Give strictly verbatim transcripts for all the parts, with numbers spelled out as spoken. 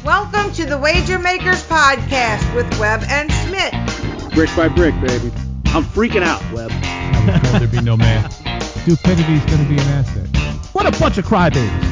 Welcome to the Wager Makers Podcast with Webb and Smith. Brick by brick, baby. I'm freaking out, Webb. I was told there'd be no man. Stupidity's going to be an asset. What a bunch of crybabies.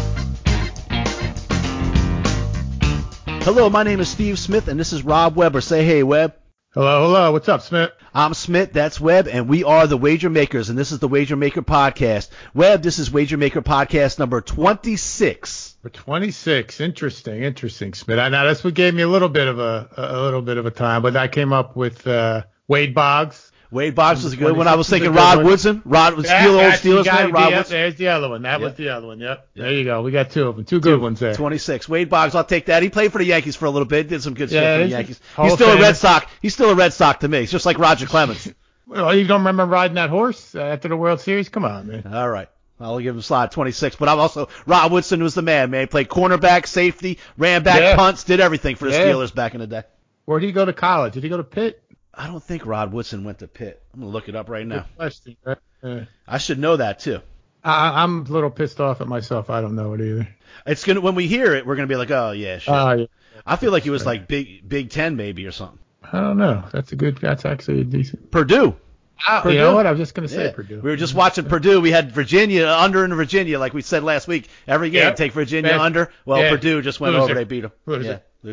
Hello, my name is Steve Smith, and this is Rob Webber. Say hey, Webb. Hello, hello. What's up, Smith? I'm Smith, that's Webb, and we are the Wager Makers, and this is the Wager Maker Podcast. Webb, this is Wager Maker Podcast number twenty-six. For twenty-six, interesting, interesting, Smith. I know that's what gave me a little bit of a a little bit of a time, but I came up with uh, Wade Boggs. Wade Boggs was a good one. I was thinking Rod one. Woodson. Rod was Yeah, Steel Old that's- you Steelers got- man. Rod yeah, Woodson. There's the other one. That Yeah. was the other one. Yep. Yeah. There you go. We got two of them. Two good ones there. twenty-six. Wade Boggs, I'll take that. He played for the Yankees for a little bit. Did some good Yeah, stuff for the he's a Yankees. Hall He's of still a Famer. Red Sox. He's still a Red Sox to me. He's just like Roger Clemens. Well, you don't remember riding that horse uh, after the World Series? Come on, man. All right. I'll give him a slide, twenty-six. But I'm also, Rod Woodson was the man, man. He played cornerback, safety, ran back, Yeah. punts, did everything for the Yeah. Steelers back in the day. Where did he go to college? Did he go to Pitt? I don't think Rod Woodson went to Pitt. I'm going to look it up right now. Good question. Right? Uh, I should know that, too. I, I'm a little pissed off at myself. I don't know it either. It's gonna When we hear it, we're going to be like, oh, yeah, shit. Uh, yeah. I feel like he was like Big Big Ten maybe or something. I don't know. That's a good. That's actually a decent. Purdue. Oh, you know what? I was just going to say Yeah. Purdue. We were just watching Purdue. We had Virginia under in Virginia, like we said last week. Every game, Yep. take Virginia Yeah. under. Well, Yeah. Purdue just went Loser. over. They beat them. Loser. Yeah.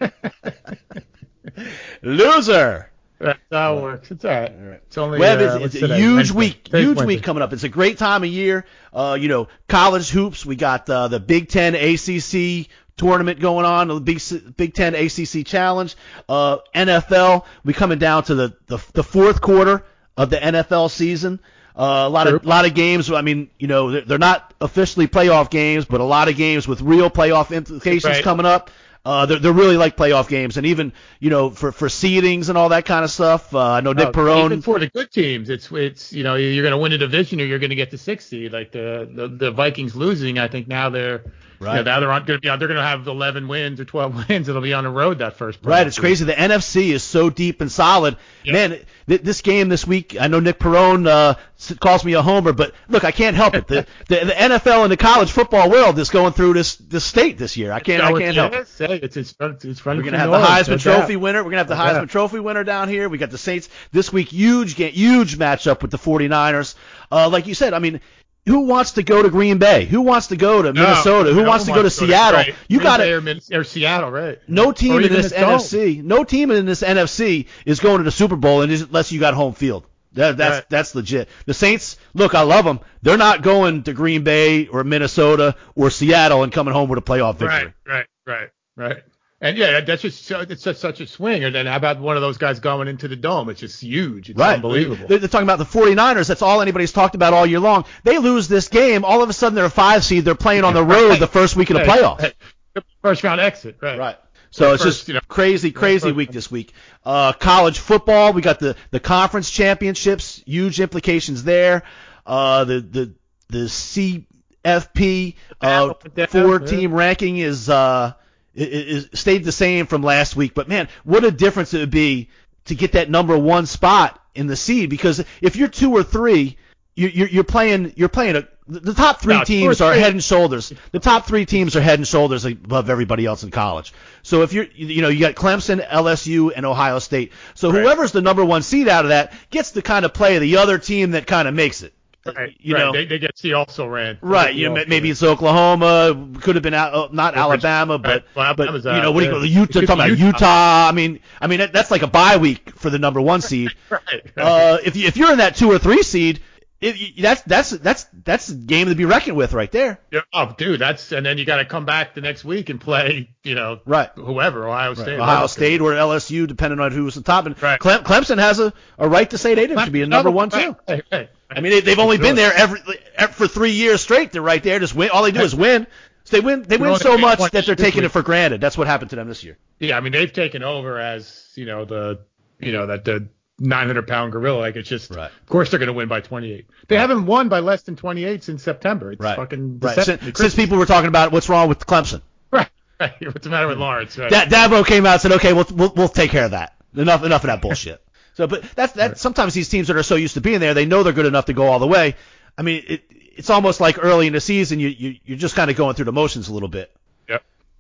Loser. That's how it works. It's all right. All right. It's only Webb, uh, it's, what's it's a today? huge Wednesday. week, Today's huge Wednesday. week coming up. It's a great time of year. Uh, you know, college hoops. We got uh, the Big Ten A C C tournament going on, the Big Big Ten A C C Challenge. Uh, N F L. We coming down to the, the the fourth quarter of the N F L season. Uh, a lot of True. lot of games. I mean, you know, they're, they're not officially playoff games, but a lot of games with real playoff implications Right. coming up. Uh, they're, they're really like playoff games, and even you know for for seedings and all that kind of stuff. Uh, I know Nick Oh, Perone. Even for the good teams, it's it's you know you're going to win a division or you're going to get the sixth seed. Like the, the the Vikings losing, I think now they're Right. You know, now they're going to be they're going to have eleven wins or twelve wins. It'll be on the road that first. Right, it's crazy. The N F C is so deep and solid. Yep. Man, th- this game this week, I know Nick Perone uh, s- calls me a homer, but look, I can't help it. The, the the N F L and the college football world is going through this this state this year. I can't I can't help it. Say it's it's it's, it's running We're gonna through have the New Orleans, Heisman no Trophy doubt. winner. We're gonna have the No Heisman doubt. Trophy winner down here. We got the Saints this week. Huge game, huge matchup with the 49ers. Uh, like you said, I mean. Who wants to go to Green Bay? Who wants to go to No, Minnesota? Who no wants to one go to wants Seattle? right. You Green got Bay to or, Min- or Seattle, right? No team Or in even this the Dome. N F C, no team in this N F C is going to the Super Bowl unless you got home field. That, that's Right. that's legit. The Saints, look, I love them. They're not going to Green Bay or Minnesota or Seattle and coming home with a playoff victory. Right, right, right, right. And yeah, that's just so, it's just such a swing. And then how about one of those guys going into the dome? It's just huge. It's Right. unbelievable. They're, they're talking about the 49ers. That's all anybody's talked about all year long. They lose this game. All of a sudden, they're a five seed. They're playing on the road the first week of the Hey, playoffs. hey, First round exit, right? Right. So it's First, just you know, crazy, crazy first- week this week. Uh, college football, we got the, the conference championships, huge implications there. Uh, the, the, the C F P, uh, Yeah. four team ranking is, uh, is, is stayed the same from last week. But man, what a difference it would be to get that number one spot in the seed, because if you're two or three, you, you're, you're playing, you're playing a, the top three No, two teams or are three. head and shoulders. The top three teams are head and shoulders above everybody else in college. So if you're, you know, you got Clemson, L S U, and Ohio State. So Right. whoever's the number one seed out of that gets to kind of play the other team that kind of makes it. Right, You right. know, they, they get see also ran. right? They You know, also maybe ran. it's Oklahoma, could have been out, uh, not Or Alabama, but Right. Well, but Alabama's you out, know, what do you yeah. call the Utah? It could Talking be about Utah. Utah. I mean, I mean that, that's like a bye week for the number one seed. Right, right. Uh, if you, if you're in that two or three seed, it, you, that's that's that's that's a game to be reckoned with right there. Yeah, oh, dude, that's and then you got to come back the next week and play, you know, Right. whoever, Ohio State, Ohio State or L S U, depending on who's the top. And Right. Clem, Clemson has a, a right to say they didn't should be a number one too. Right, right. I mean, they, they've only Sure. been there every for three years straight. They're right there. Just win. All they do is win. So they win. They They're win only so winning much one that they're this taking week. it for granted. That's what happened to them this year. Yeah, I mean they've taken over as you know the you know that the nine hundred pound gorilla. Like it's just, Right. of course they're going to win by twenty-eight. They haven't won by less than twenty-eight since September. It's Right. fucking Right. deceptively Since, since people were talking about what's wrong with Clemson, Right. Right. What's the matter with Lawrence? Right. Da- Dabo came out and said, "Okay, we'll we'll, we'll take care of that. Enough enough of that bullshit." So, but that's that. Right. Sometimes these teams that are so used to being there, they know they're good enough to go all the way. I mean, it, it's almost like early in the season, you, you you're just kind of going through the motions a little bit. Yep.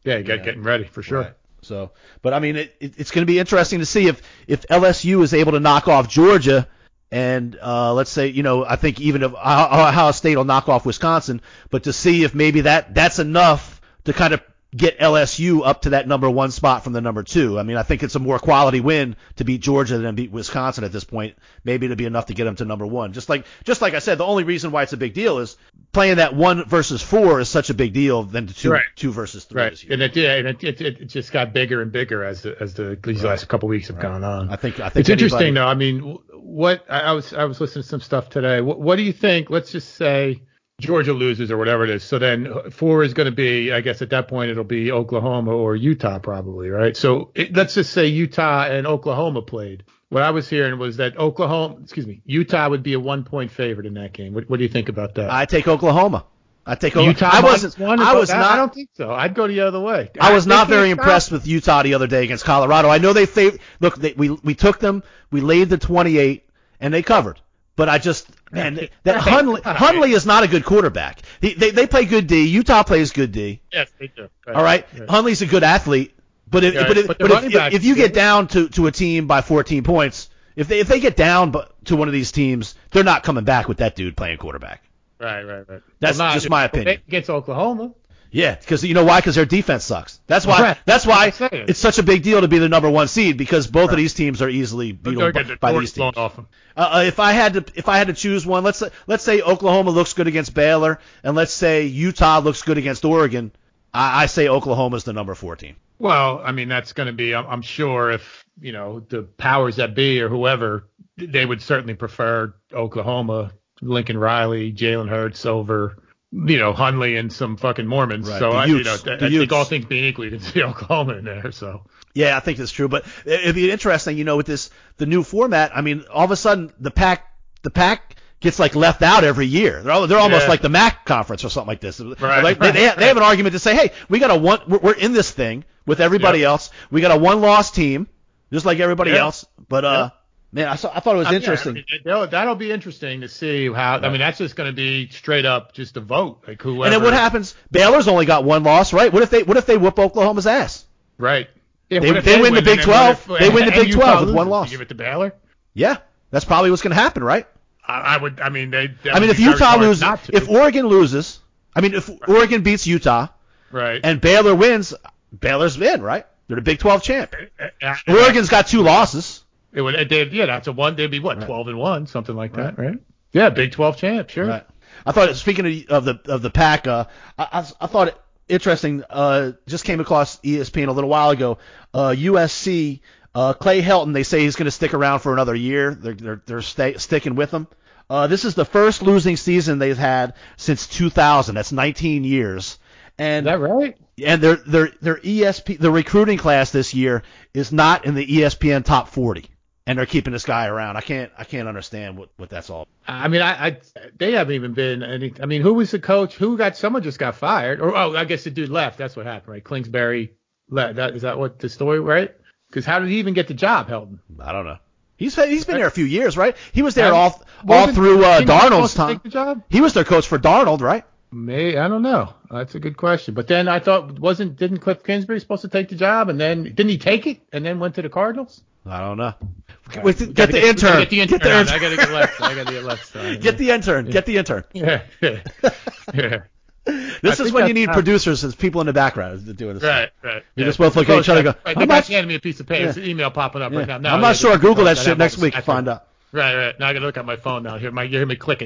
Yeah, get, yeah. getting ready for sure. Right. So, but I mean, it, it, it's going to be interesting to see if, if L S U is able to knock off Georgia, and uh, let's say, you know, I think even if Ohio State will knock off Wisconsin, but to see if maybe that that's enough to kind of get L S U up to that number one spot from the number two. I mean, I think it's a more quality win to beat Georgia than beat Wisconsin at this point. Maybe it'll be enough to get them to number one. Just like just like I said, the only reason why it's a big deal is playing that one versus four is such a big deal than the two right. two versus three. Right, and it yeah, and it, it it just got bigger and bigger as the as the these right. last couple of weeks have right. gone on. I think I think it's anybody, interesting though. I mean, what I, I was I was listening to some stuff today. What, what do you think? Let's just say Georgia loses or whatever it is. So then four is going to be, I guess at that point, it'll be Oklahoma or Utah probably, right? So it, let's just say Utah and Oklahoma played. What I was hearing was that Oklahoma, excuse me, Utah would be a one-point favorite in that game. What, what do you think about that? I take Oklahoma. I take Oklahoma. Utah. I wasn't. One I was that, not. I don't think so. I'd go the other way. I, I was not very stop. impressed with Utah the other day against Colorado. I know they fav- look. They, we we took them. We laid the twenty-eight, and they covered. But I just, man, that Hundley, Hundley is not a good quarterback. He, they they play good D. Utah plays good D. Yes, they do. Right. All right, right. Hundley's a good athlete. But if yeah, but, if, but, but if, if, if you get down to, to a team by fourteen points, if they if they get down to one of these teams, they're not coming back with that dude playing quarterback. Right, right, right. That's well, not, just my opinion. Against Oklahoma. Yeah, because you know why? Because their defense sucks. That's why. Right. That's why it's such a big deal to be the number one seed, because both right. of these teams are easily beatable by, by these teams. Off them. Uh, if I had to, if I had to choose one, let's let's say Oklahoma looks good against Baylor, and let's say Utah looks good against Oregon. I, I say Oklahoma's the number four team. Well, I mean that's going to be. I'm, I'm sure if you know the powers that be or whoever, they would certainly prefer Oklahoma, Lincoln Riley, Jalen Hurts over. You know, Hundley and some fucking Mormons. Right. So, the I, Utes, you know, the I Utes. think all things being equal, you can see Oklahoma in there. So. Yeah, I think that's true. But it'd be interesting, you know, with this the new format. I mean, all of a sudden the Pac the Pac gets like left out every year. They're all, they're almost yeah. like the M A C conference or something like this. Right. Like, they, they, have, they have an argument to say, hey, we got a one. We're, we're in this thing with everybody yep. else. We got a one loss team, just like everybody yep. else. But uh. Yep. Man, I, saw, I thought it was I interesting. mean, that'll, that'll be interesting to see how. Right. I mean, that's just going to be straight up just a vote, like whoever. And then what happens? Baylor's only got one loss, right? What if they What if they whoop Oklahoma's ass? Right. Yeah, they, they, they win, win the Big twelve. If, they win the Big twelve with loses, one loss. Give it to Baylor. Yeah, that's probably what's going to happen, right? I, I would. I mean, they. I mean, if Utah loses, if Oregon loses, I mean, if right. Oregon beats Utah, right, and Baylor wins, Baylor's in, right? They're the Big twelve champ. Oregon's got two losses. It would, they'd, yeah, that's a one. They'd be what, right. twelve and one, something like right. that, right? Yeah, Big twelve champ, sure. Right. I thought, speaking of the of the Pac, uh, I, I, I thought it interesting. Uh, just came across E S P N a little while ago. Uh, U S C, uh, Clay Helton. They say he's going to stick around for another year. They're they're they're stay, sticking with him. Uh, this is the first losing season they've had since two thousand. That's nineteen years. And is that right? And their their their E S P the recruiting class this year is not in the E S P N top forty. And they're keeping this guy around. I can't, I can't understand what, what that's all. I mean, I, I, they haven't even been any. I mean, who was the coach? Who got? Someone just got fired. Or oh, I guess the dude left. That's what happened, right? Kingsbury left. That, is that what the story, right? Because how did he even get the job, Helton? I don't know. He's he's been there a few years, right? He was there I, all all through uh, Darnold's time. Take the job? He was their coach for Darnold, right? May I don't know. That's a good question. But then I thought wasn't didn't Cliff Kingsbury supposed to take the job and then didn't he take it and then went to the Cardinals? I don't know. Right. Get, the, get, the intern. Get the intern. Get the intern. I gotta get left. I gotta get left. Side. Get the intern. Yeah. Get the intern. Yeah. Yeah. yeah. This I is when you need producers as people in the background to do this. Right, right. You yeah. just both look at each other and go, right, I'm not not handing me a piece of paper. There's yeah. an email popping up yeah. right now. No, I'm not sure. Google that shit next week to find out. Right, right. Now I gotta look at my phone now. Here, my, you hear me clicking.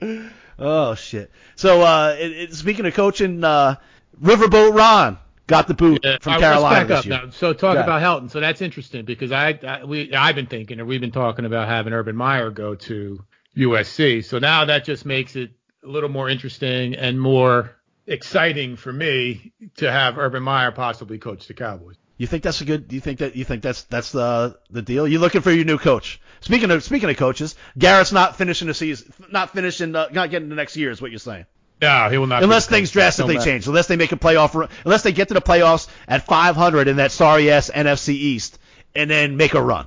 Oh shit. So, uh, it, it, speaking of coaching, uh, Riverboat Ron got the boot yeah, from right, Carolina let's back this up year. Now. So talk yeah. about Helton. So that's interesting because I, I we I've been thinking or we've been talking about having Urban Meyer go to U S C. So now that just makes it a little more interesting and more exciting for me to have Urban Meyer possibly coach the Cowboys. You think that's a good? Do you think that you think that's that's the the deal? You looking for your new coach? Speaking of speaking of coaches, Garrett's not finishing the season, not finishing, uh, not getting the next year is what you're saying. No, he will not. Unless things drastically change, unless they make a playoff, run, unless they get to the playoffs at five hundred in that sorry ass N F C East and then make a run.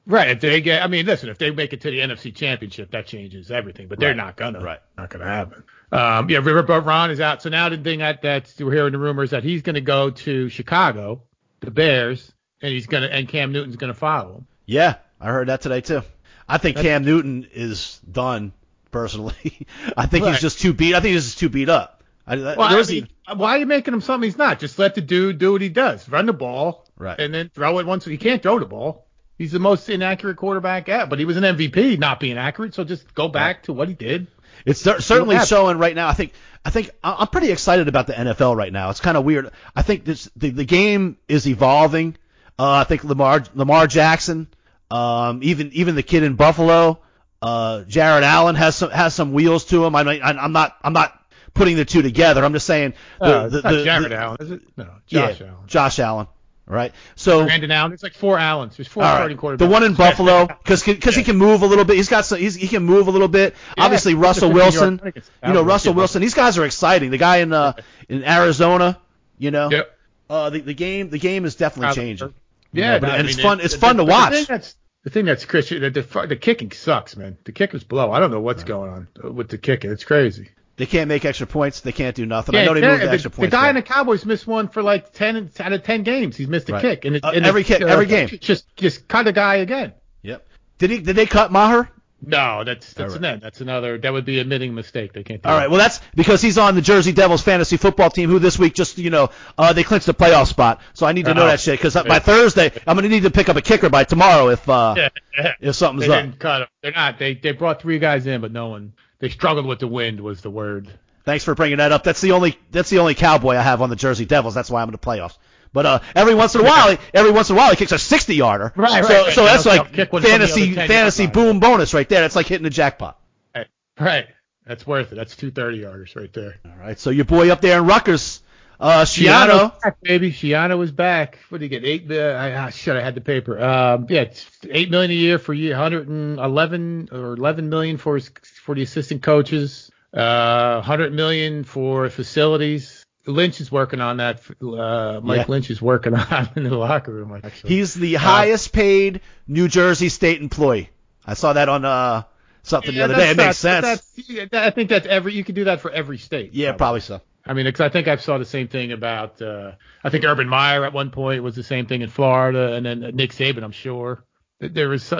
Right. If they get, I mean, listen, if they make it to the N F C Championship, that changes everything. But they're Right. not gonna. Right. Not gonna happen. Um, yeah, Riverboat Ron is out. So now the thing that that we're hearing the rumors that he's gonna go to Chicago, the Bears, and he's gonna and Cam Newton's gonna follow him. Yeah, I heard that today too. I think That's- Cam Newton is done. Personally, I think Right. he's just too beat. I think he's just too beat up. I, Well, I there's mean, the- why are you making him something he's not? Just let the dude do what he does. Run the ball. Right. And then throw it once. He can't throw the ball. He's the most inaccurate quarterback ever. But he was an M V P not being accurate. So just go back Right. to what he did. It's cer- certainly happen. showing right now. I think I think I- I'm pretty excited about the N F L right now. It's kind of weird. I think this the, the game is evolving. Uh, I think Lamar Lamar Jackson, um, even even the kid in Buffalo, uh, Jared Allen has some has some wheels to him. I mean, I, I'm not I'm not putting the two together. I'm just saying the, Uh, the, it's not the, Jared the- Allen, is it? No, yeah, Josh Allen. Josh Allen. Right. So Brandon Allen. There's like four Allens. There's four all starting right. quarterbacks. The one in Buffalo, because because he can move a little bit. He's got some. He's, he can move a little bit. Yeah, Obviously, he's Russell a fifty-yard Wilson. run against You know, Cowboys. Russell Yeah. Wilson. These guys are exciting. The guy in uh in Arizona. You know. Yep. Uh, the, the game the game is definitely changing. Yeah, You know, but- I and mean, it's fun. it- It's the- fun to but watch. The thing that's the thing that's Christian. The, the, the kicking sucks, man. The kickers blow. I don't know what's going on with the kicking. It's crazy. They can't make extra points. They can't do nothing. Yeah, I know they yeah, moved the the, extra the points. guy there. in the Cowboys missed one for like ten out of ten games. He's missed a Right. kick, and, it, Uh, and every it, kick- uh, every game. Just just cut a guy again. Yep. Did he? Did they cut Maher? No, that's that's All right. an that's another that would be admitting a mistake. They can't do All that. right. Well, that's because he's on the Jersey Devils fantasy football team, who this week just you know uh, they clinched the playoff spot. So I need to know Oh. that shit because by Thursday I'm gonna need to pick up a kicker by tomorrow if uh, Yeah, yeah. if something's They up. didn't cut him. They're not. They they brought three guys in, but no one. They struggled with the wind was the word. Thanks for bringing that up. That's the only that's the only Cowboy I have on the Jersey Devils. That's why I'm in the playoffs. But uh, every once in a while, every once in a while, he kicks a sixty yarder. Right, right, So right. so that's They'll like kick one from the fantasy other ten fantasy yard boom line. bonus right there. That's like hitting the jackpot. Right, right. That's worth it. That's two thirty yarders right there. All right. So your boy up there in Rutgers, uh, Shiano's Shiano. back, baby. Shiano was back. What did he get? Eight. Uh, I, I should have had the paper. Um, yeah, it's eight million a year for year, one hundred eleven or eleven million for his, for the assistant coaches. Uh, one hundred million for facilities. Lynch is working on that. Uh, Mike Yeah. Lynch is working on it in the locker room. Actually, He's the highest paid New Jersey state employee. I saw that on uh something Yeah, the other day. It makes that's- sense. That's, yeah, that- I think that's every. You can do that for every state. Yeah, probably so. I mean, because I think I saw the same thing about. Uh, I think Urban Meyer at one point was the same thing in Florida, and then Nick Saban, I'm sure. There was.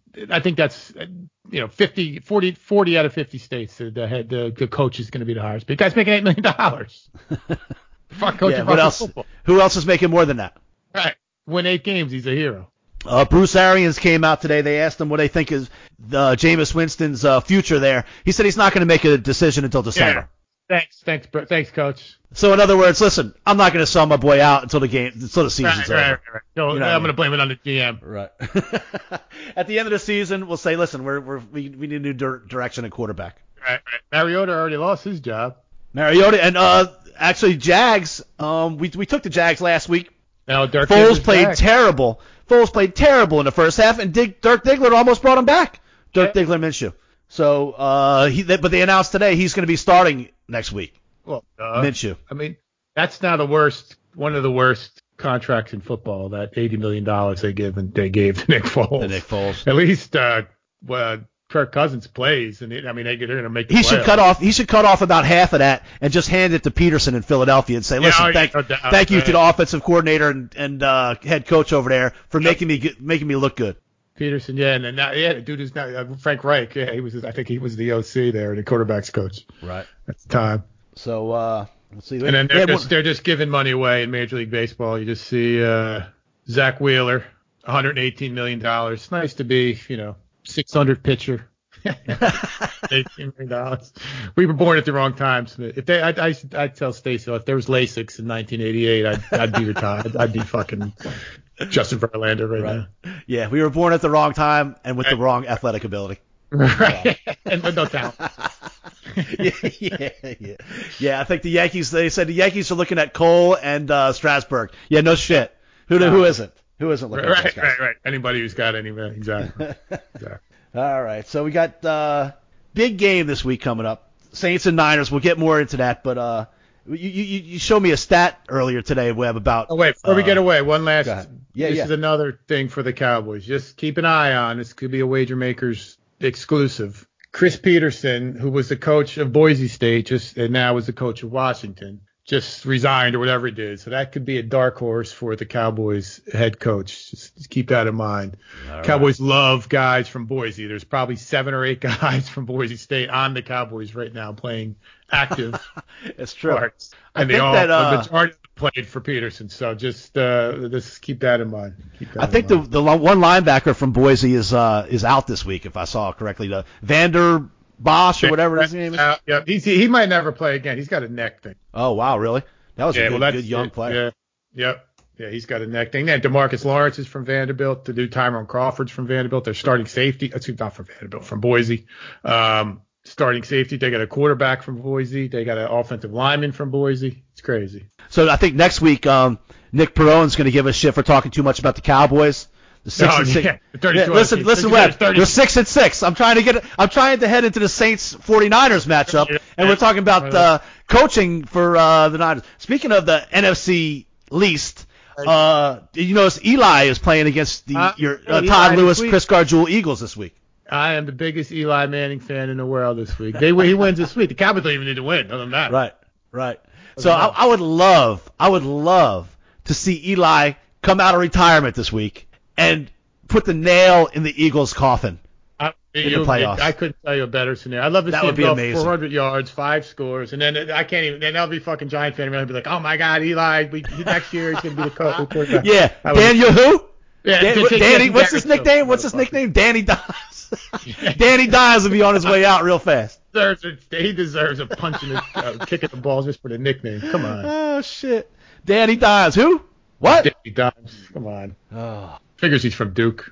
I think that's you know fifty, forty, forty out of fifty states. The the, head, the, the coach is going to be the highest. But the guy's making eight million dollars. Fuck coaching Yeah, what else? football. Who else is making more than that? Right. Win eight games, he's a hero. Uh, Bruce Arians came out today. They asked him what they think is uh, Jameis Winston's uh, future there. He said he's not going to make a decision until December. Thanks, thanks, bro- thanks, coach. So in other words, listen, I'm not going to sell my boy out until the game, until the season's Right, right, over. right, right. So You know what I I'm mean? going to blame it on the G M. Right. At the end of the season, we'll say, listen, we're, we're we we need a new dir- direction at quarterback. Right, right. Mariota already lost his job. Mariota and uh actually Jags. Um, we we took the Jags last week. Now Dirk Foles Diggler's played back. terrible. Foles played terrible in the first half, and Dig, Dirk Diggler almost brought him back. Dirk Yeah. Diggler Minshew. So uh, he they, but they announced today he's going to be starting next week. Well, uh, Minshew. I mean, that's now the worst, one of the worst contracts in football. That eighty million dollars they give and they gave to Nick Foles. The Nick Foles. At least, uh, well, Kirk Cousins plays, and it, I mean, they, they're going to make. The He should playoffs. cut off. He should cut off about half of that and just hand it to Peterson in Philadelphia and say, Yeah, "Listen, oh, yeah, thank, no doubt, thank you man. to the offensive coordinator and, and uh, head coach over there for making me good- making me look good." Peterson, yeah, and then now, yeah, the dude is now uh, Frank Reich. Yeah, he was. I think he was the O C there, the quarterbacks coach Right. at the time. So uh, let's see. And then They they're had just, one- they're just giving money away in Major League Baseball. You just see uh, Zach Wheeler, one hundred eighteen million dollars. It's nice to be, you know, six hundred pitcher. eighteen million dollars. We were born at the wrong times. If they, I, I, I tell Stacey, if there was LASIX in nineteen eighty-eight, I'd, I'd be retired. I'd be fucking Justin Verlander right, Right. Yeah, we were born at the wrong time and with the wrong athletic ability. now. Right. And with no talent. yeah, yeah, yeah. Yeah, I think the Yankees, they said the Yankees are looking at Cole and uh, Strasburg. Yeah, no shit. Who No. who isn't? Who isn't looking at those Right, guys? right, right. Anybody who's got any, man. Exactly. exactly. All right, so we got uh, big game this week coming up. Saints and Niners. We'll get more into that, but uh, you, you, you showed me a stat earlier today, Webb, about. Oh, wait, before we uh, get away, one last go ahead. Yeah, this yeah. is another thing for the Cowboys. Just keep an eye on. This could be a Wager Makers exclusive. Chris Peterson, who was the coach of Boise State, just and now is the coach of Washington, just resigned or whatever he did. So that could be a dark horse for the Cowboys head coach. Just, just keep that in mind. All Cowboys right. love guys from Boise. There's probably seven or eight guys from Boise State on the Cowboys right now playing active. It's true. Parts. And I they think all that, uh, the majority played for Peterson. So just uh, just keep that in mind. Keep that I in think mind. the the one linebacker from Boise is uh is out this week, if I saw it correctly. The Vander Bosch or whatever his name is. Uh, yeah, he's, he might never play again. He's got a neck thing. Oh wow, really? That was yeah, a good, well, good young it. player. Yeah, yep. Yeah, he's got a neck thing. And DeMarcus Lawrence is from Vanderbilt. The dude Tyrone Crawford's from Vanderbilt. They're starting safety. Excuse me, not from Vanderbilt, from Boise. Um, starting safety. They got a quarterback from Boise. They got an offensive lineman from Boise. It's crazy. So I think next week, um, Nick Perrone's going to give us shit for talking too much about the Cowboys. The six oh, and six. Yeah. The Yeah, listen, listen, Webb. They're six and six. I'm trying to get. I'm trying to head into the Saints forty-niners matchup, and we're talking about uh, coaching for uh, the Niners. Speaking of the N F C least, uh, you notice Eli is playing against the uh, your uh, Todd Lewis, Chris Garjul Eagles this week. I am the biggest Eli Manning fan in the world this week. They he wins this week. The Cowboys don't even need to win. Other than that. Right, right. So I, I would love, I would love to see Eli come out of retirement this week and put the nail in the Eagles' coffin I, in you, the playoffs. I couldn't tell you a better scenario. I'd love to that see would him be go amazing. four hundred yards, five scores, and then I can't even. Then I'll be fucking Giant fan. I'll be like, oh my God, Eli, we, next year he's gonna be the coach. Yeah, Daniel who? Yeah, Dan, Dan, Danny. What's his nickname? What's his nickname? Danny Dimes. Danny Dimes will be on his way out real fast. He deserves a punch in the uh, kick at the balls just for the nickname. Come on. Oh shit, Danny Dimes. Who? What? Danny Dimes. Come on. Oh. Figures he's from Duke.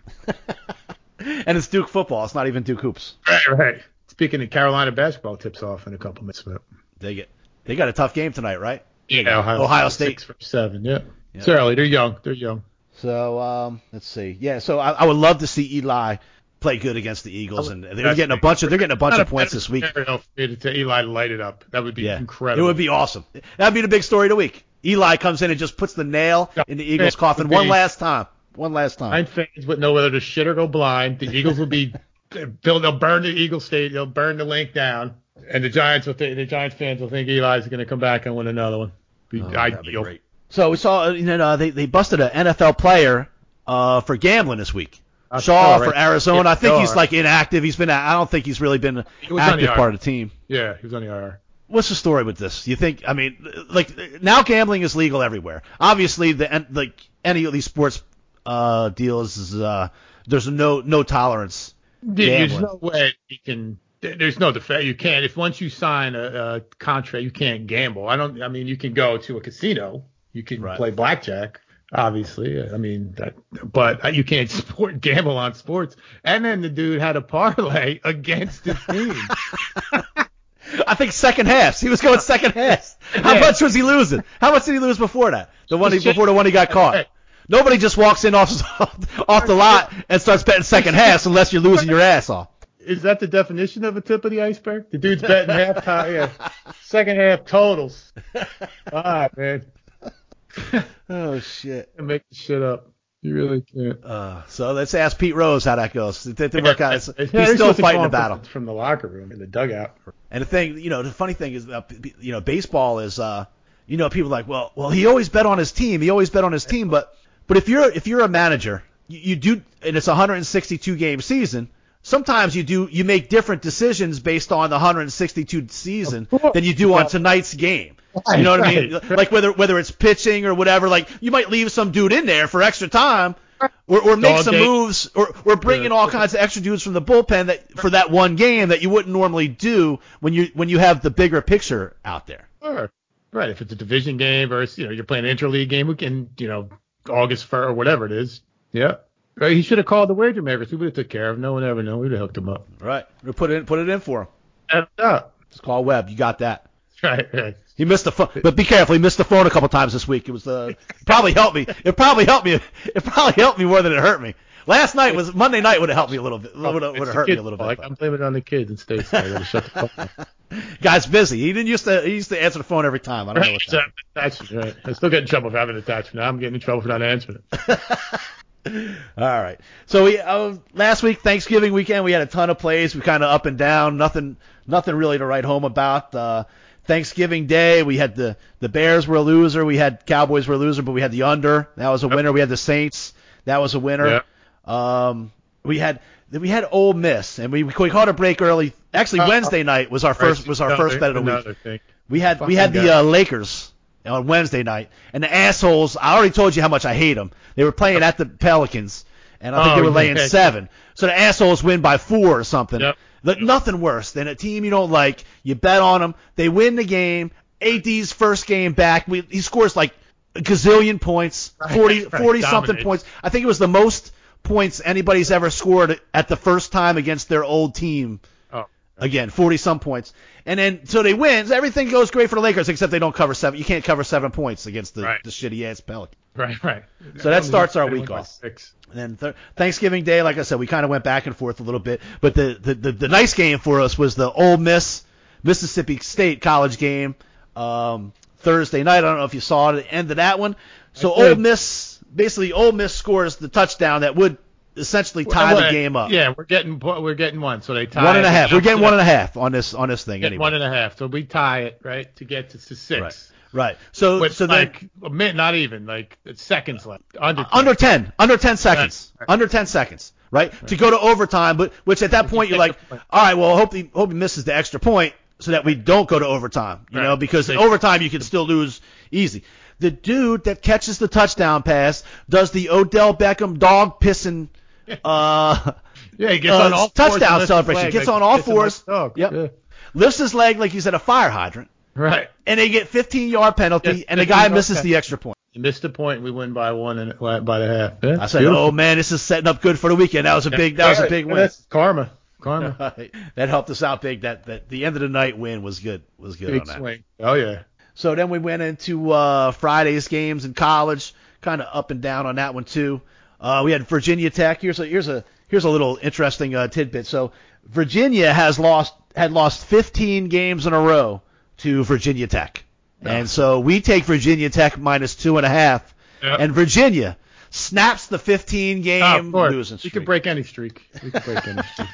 And it's Duke football. It's not even Duke hoops. Right, right. Speaking of Carolina basketball, tips off in a couple minutes. They get they got a tough game tonight, right? Yeah, Ohio, Ohio State. Six for seven. Yeah. yeah. It's early. They're young. They're young. So um, let's see. Yeah. So I, I would love to see Eli play good against the Eagles, and they're getting a bunch of they're getting a bunch of points this week. For me to Eli light it up. That would be yeah. incredible. It would be awesome. That'd be the big story of the week. Eli comes in and just puts the nail in the Eagles' coffin one last time. One last time. Giant fans would know whether to shit or go blind. The Eagles will be they'll, they'll burn the Eagle State. They'll burn the link down, and the Giants will think the Giants fans will think Eli's going to come back and win another one. Be oh, ideal. That'd be great. So we saw you know uh, they they busted an N F L player uh, for gambling this week. I Shaw saw, for right? Arizona. Yeah, I think Shaw. he's like inactive. He's been. I don't think he's really been an active part of the team. Yeah, he was on the I R. What's the story with this? You think? I mean, like now gambling is legal everywhere. Obviously, the like any of these sports uh, deals is uh, there's no no tolerance. Yeah, there's no way you can. There's no defense. You can't. If once you sign a, a contract, you can't gamble. I don't. I mean, you can go to a casino. You can right. play blackjack. Obviously, I mean that, but you can't sport gamble on sports. And then the dude had a parlay against his team. I think second halves. He was going second halves. How yeah. much was he losing? How much did he lose before that? The one he, before the one he got caught. Nobody just walks in off off the lot and starts betting second halves unless you're losing your ass off. Is that the definition of a tip of the iceberg? The dude's betting half time, yeah, second half totals. All right, man. Oh shit! You make the shit up. You really can't. Uh, so let's ask Pete Rose how that goes. It didn't work out. It's, yeah, he's still fighting the battle from the locker room in the dugout. And the thing, you know, the funny thing is, uh, you know, baseball is, uh, you know, people are like, well, well, he always bet on his team. He always bet on his team. But, but if you're if you're a manager, you, you do, and it's a one hundred sixty-two game season. Sometimes you do you make different decisions based on the one hundred sixty-two season than you do on tonight's game. You know what I mean? Like whether whether it's pitching or whatever, like you might leave some dude in there for extra time, or, or make some moves, or or bring in all kinds of extra dudes from the bullpen that for that one game that you wouldn't normally do when you when you have the bigger picture out there. Sure. Right. If it's a division game versus you know you're playing an interleague game, we can you know August first or whatever it is. Yeah. Right, he should have called the wager makers. We would have took care of him. No one ever knew. We would have hooked him up. Right. We put it in, put it in for him. And, uh, Just call Webb. You got that. Right, right. He missed the phone, but be careful. He missed the phone a couple times this week. It was uh, probably helped me. It probably helped me. It probably helped me more than it hurt me. Last night was Monday night would have helped me a little bit. Would have, would have hurt me a little bit. Like I'm blaming it on the kids and States. I gotta shut the fuck up. Guy's busy. He didn't used to. He used to answer the phone every time. I don't know what's Right, that's right. I still get in trouble for having an attachment. Now I'm getting in trouble for not answering it. All right. So we uh, last week Thanksgiving weekend we had a ton of plays. We kind of up and down. Nothing. Nothing really to write home about. Uh, Thanksgiving Day we had the the Bears were a loser. We had Cowboys were a loser, but we had the under. That was a winner. We had the Saints. That was a winner. Yep. Um, we had we had Ole Miss, and we we caught a break early. Actually, Uh, Wednesday night was our first was our another, first bet of the week. Thing. We had we Fucking had the guy. uh, Lakers on Wednesday night, and the assholes. I already told you how much I hate them. They were playing at the Pelicans, and I think Oh, they were laying yeah. seven. So the assholes win by four or something. Yep. Look, nothing worse than a team you don't like. You bet on them, they win the game. A D's first game back, we, he scores like a gazillion points, forty, Right, forty something dominates. points. I think it was the most points anybody's ever scored at the first time against their old team. Oh. Again, forty some points. And then, so they win. Everything goes great for the Lakers, except they don't cover seven. You can't cover seven points against the, Right. the shitty ass Pelicans. Right, right. So that starts our Everyone week by off. Six. And then th- Thanksgiving Day, like I said, we kind of went back and forth a little bit. But the, the, the, the nice game for us was the Ole Miss Mississippi State college game um, Thursday night. I don't know if you saw the end of that one. So I did. Ole Miss, basically Ole Miss scores the touchdown that would essentially tie Well, the game up. Yeah, we're getting we're getting one, so they tie One and it. a half. We're getting one and a half on this on this thing Getting anyway. one and a half, so we tie it right to get to, to six. Right. Right. So With so then like a minute, not even like it's seconds left. Under ten. under ten, under ten seconds, Right. under ten seconds, right? To go to overtime, but which at that point you're like, all right, well, hope he hope he misses the extra point so that we don't go to overtime, you Right. know, because in Right. overtime you can still lose easy. The dude that catches the touchdown pass does the Odell Beckham dog pissing uh, Yeah, he gets uh, on all fours and touchdown lifts his celebration. leg Gets like on all kissing fours. my dog. Yep. Yeah. Lifts his leg like he's at a fire hydrant, Right. and they get fifteen yard penalty, Yes, and the fifteen guy yard misses penalty. the extra point. You missed the point. We win by one and by the half. Yeah, I said, beautiful. oh man, this is setting up good for the weekend. That was a big, that was a big Yeah, win. That's karma. Karma. That helped us out big. That that the end of the night win was good. Was good Big on that. swing. Oh yeah. So then we went into uh, Friday's games in college, kind of up and down on that one too. Uh, we had Virginia Tech. Here's a here's a here's a little interesting uh, tidbit. So Virginia has lost had lost fifteen games in a row to Virginia Tech, and so we take Virginia Tech minus two and a half, Yep. and Virginia snaps the fifteen Oh, game of course. losing We streak. could break any streak. We could break any streak.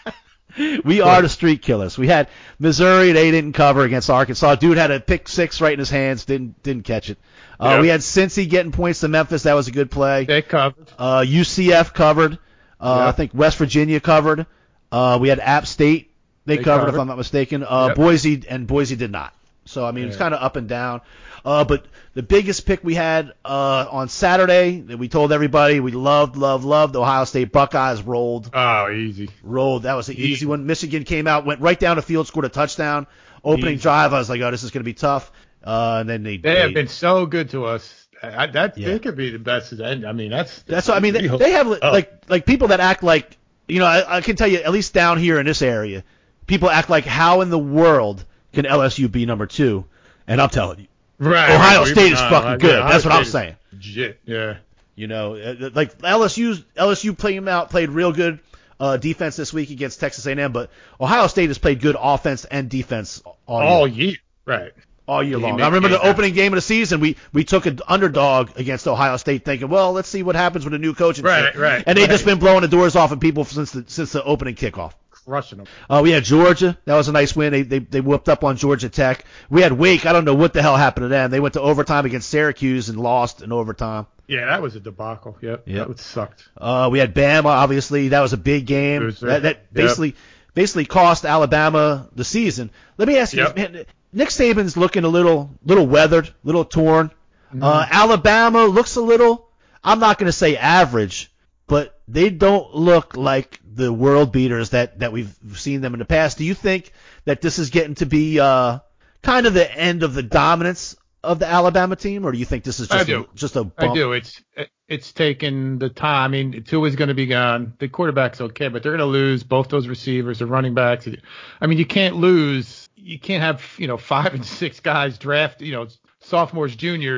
We are the streak killers. We had Missouri; they didn't cover against Arkansas. Dude had a pick six right in his hands, didn't didn't catch it. Uh, Yep. We had Cincy getting points to Memphis. That was a good play. They covered. Uh, U C F covered. Uh, Yep. I think West Virginia covered. Uh, we had App State. They, They covered, covered. if I'm not mistaken. Uh, Yep. Boise and Boise did not. So I mean, it's Yeah. kind of up and down. Uh, but the biggest pick we had uh, on Saturday that we told everybody we loved, loved, loved. The Ohio State Buckeyes rolled. Oh, easy. Rolled. That was an easy Easy. one. Michigan came out, went right down the field, scored a touchdown. Opening Easy. drive, I was like, oh, this is going to be tough. Uh, and then they. They have been so good to us. I, that Yeah. they could be the best. end. I mean, that's That's what I mean. They, we hope- they have Oh. like like people that act like you know. I, I can tell you at least down here in this area, people act like how in the world can L S U be number two? And I'm telling you, right. Ohio right. State is No, fucking yeah, good. Ohio That's what I'm State is saying. Legit. Yeah. You know, uh, like L S U's L S U playing out played real good uh, defense this week against Texas A and M, but Ohio State has played good offense and defense all year. All year. Right. all year He long. made I remember the games happen. opening game of the season. We we took an underdog against Ohio State, thinking, well, let's see what happens with a new coach. And Right, shit. right, And they've right. just been blowing the doors off of people since the since the opening kickoff. Crushing them. Uh, we had Georgia. That was a nice win. They, they they whooped up on Georgia Tech. We had Wake. I don't know what the hell happened to them. They went to overtime against Syracuse and lost in overtime. Yeah, that was a debacle. Yep. Yep. That would sucked. Uh, we had Bama. Obviously, that was a big game. Loser. That, that Yep. basically basically cost Alabama the season. Let me ask you, Yep. this, man, Nick Saban's looking a little little weathered, little torn. Mm-hmm. Uh, Alabama looks a little. I'm not going to say average, but they don't look like the world beaters that, that we've seen them in the past. Do you think that this is getting to be uh, kind of the end of the dominance of the Alabama team, or do you think this is I just do. a, just a bump? I do. It's it's taken the time. I mean, Tua's going to be gone. The quarterback's okay, but they're going to lose both those receivers, the running backs. I mean, you can't lose. You can't have you know five and six guys draft. You know, sophomores, juniors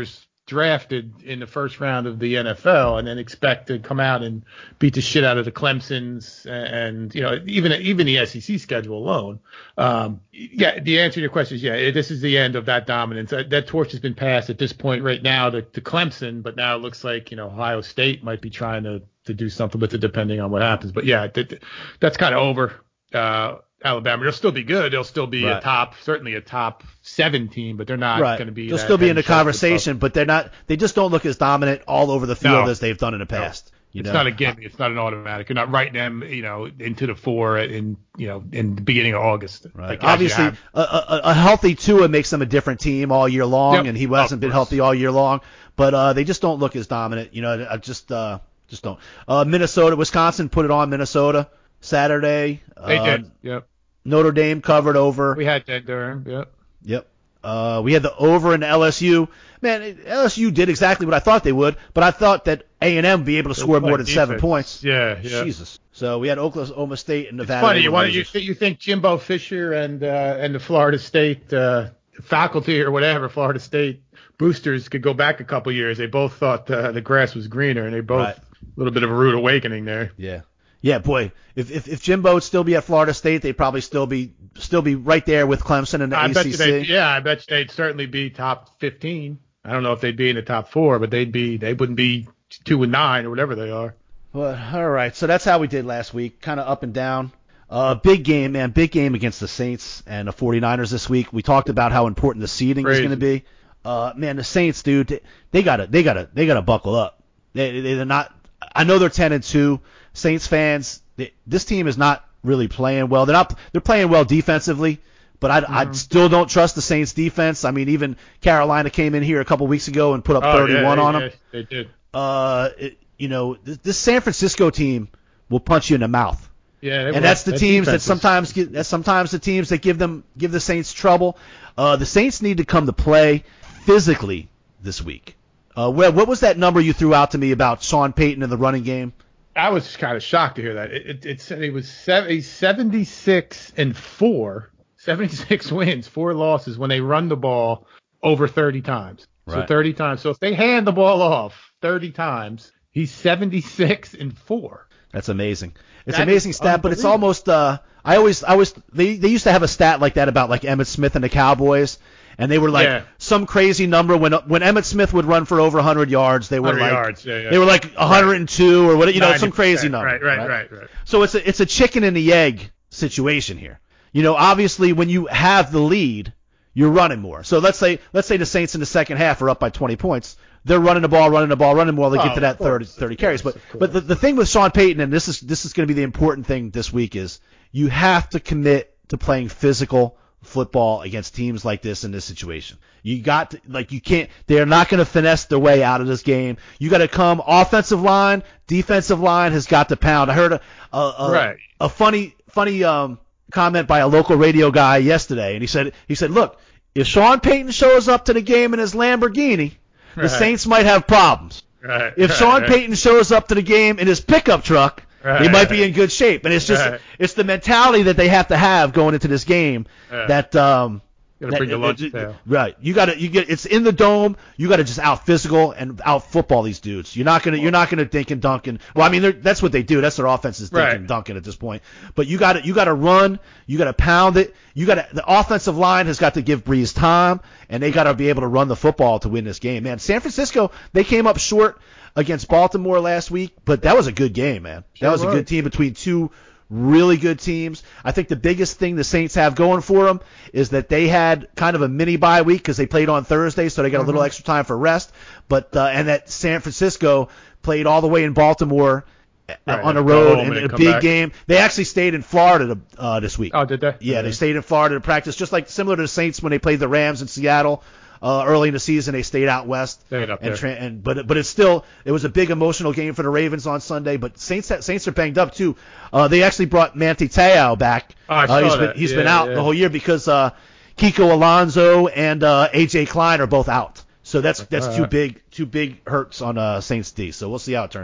drafted in the first round of the N F L and then expect to come out and beat the shit out of the Clemsons and, you know, even even the S E C schedule alone. Um, yeah, the answer to your question is, yeah, this is the end of that dominance. That, that torch has been passed at this point right now to, to Clemson, but now it looks like, you know, Ohio State might be trying to, to do something with it depending on what happens. But, yeah, that, that's kind of over. Uh, Alabama, they'll still be good. They'll still be right. a top, certainly a top seven team, but they're not right. going to be. They'll still be in the conversation, but they're not. They just don't look as dominant all over the field no. as they've done in the past. No. You it's know? not a gimme. It's not an automatic. You're not writing them, you know, into the four in, you know, in the beginning of August. Right. Like obviously, a, a, a healthy Tua makes them a different team all year long, yep. and he hasn't been healthy all year long. But uh, they just don't look as dominant. You know, I just uh, just don't. Uh, Minnesota, Wisconsin put it on Minnesota Saturday. They uh, did. Yep. Notre Dame covered over. We had that Durham. Yep. Yep. Uh, we had the over in L S U. Man, L S U did exactly what I thought they would, but I thought that A and M would be able to score more than defense. seven points. Yeah, yeah. Jesus. So we had Oklahoma State and Nevada. It's funny. Why you, you think Jimbo Fisher and uh, and the Florida State uh, faculty or whatever, Florida State boosters could go back a couple years. They both thought uh, the grass was greener, and they both right. a little bit of a rude awakening there. Yeah. Yeah, boy, if, if if Jimbo would still be at Florida State, they'd probably still be still be right there with Clemson and the I A C C. Bet you they'd, yeah, I bet you they'd certainly be top fifteen. I don't know if they'd be in the top four, but they'd be they wouldn't be two and nine or whatever they are. Well, all right, so that's how we did last week, kind of up and down. Uh, big game, man, big game against the Saints and the 49ers this week. We talked about how important the seeding Crazy. is going to be. Uh, man, the Saints, dude, they, they gotta they gotta they gotta buckle up. They they're not. I know they're ten and two. Saints fans. They, this team is not really playing well. They're not. They're playing well defensively, but I, mm-hmm. I still don't trust the Saints defense. I mean, even Carolina came in here a couple weeks ago and put up oh, thirty-one yeah, on yeah, them. They did. Uh, it, you know, this, this San Francisco team will punch you in the mouth. Yeah, and that's the that teams that is... sometimes get. That's sometimes the teams that give them give the Saints trouble. Uh, the Saints need to come to play physically this week. Uh, what, what was that number you threw out to me about Sean Payton in the running game? I was just kind of shocked to hear that. It, it, it said he was seventy-six and four, seventy-six wins, four losses when they run the ball over thirty times. Right. So thirty times. So if they hand the ball off thirty times, he's seventy-six and four. That's amazing. It's that an amazing stat, but it's almost. Uh, I always, I always, they they used to have a stat like that about like Emmitt Smith and the Cowboys. And they were like yeah. some crazy number when when Emmitt Smith would run for over one hundred yards, they were like yards. Yeah, yeah. they were like one hundred two right. or what, you know, some crazy number. Right, right, right, right, right. So it's a it's a chicken and the egg situation here. You know, obviously when you have the lead, you're running more. So let's say let's say the Saints in the second half are up by twenty points. They're running the ball, running the ball, running more. They oh, get to that course, thirty, thirty carries. Course, but but the, the thing with Sean Payton, and this is this is going to be the important thing this week, is you have to commit to playing physical football against teams like this in this situation. You got to, like you can't. They're not going to finesse their way out of this game. You got to come offensive line, defensive line has got to pound. I heard a a, a, right. a funny funny um comment by a local radio guy yesterday, and he said he said, look, if Sean Payton shows up to the game in his Lamborghini, the right. Saints might have problems. Right. If right, Sean right. Payton shows up to the game in his pickup truck, right. he might be in good shape. And it's just right. it's the mentality that they have to have going into this game right. that um gotta that, bring the lunch it, pail. Right. You gotta you get it's in the dome, you gotta just out physical and out football these dudes. You're not gonna you're not gonna dink and dunk and well I mean that's what they do. That's their offense is dink right. and dunking at this point. But you gotta you gotta run, you gotta pound it, you gotta the offensive line has got to give Breeze time and they gotta be able to run the football to win this game. Man, San Francisco, they came up short against Baltimore last week, but that was a good game, man. Sure that was, was a good team between two really good teams. I think the biggest thing the Saints have going for them is that they had kind of a mini bye week because they played on Thursday, so they got mm-hmm. a little extra time for rest. But uh, and that San Francisco played all the way in Baltimore right. on the road in a big back. game. They actually stayed in Florida uh, this week. Oh, did they? Yeah, did they stayed in Florida to practice, just like similar to the Saints when they played the Rams in Seattle. Uh, early in the season, they stayed out west. Stayed up and, there. Tra- and but but it's still it was a big emotional game for the Ravens on Sunday. But Saints Saints are banged up too. Uh, they actually brought Manti Te'o back. Oh, I saw uh, he's that. been he's yeah, been out yeah. the whole year because uh, Kiko Alonso and uh, A J Klein are both out. So that's that's All two right. big two big hurts on uh, Saints D. So we'll see how it turns out.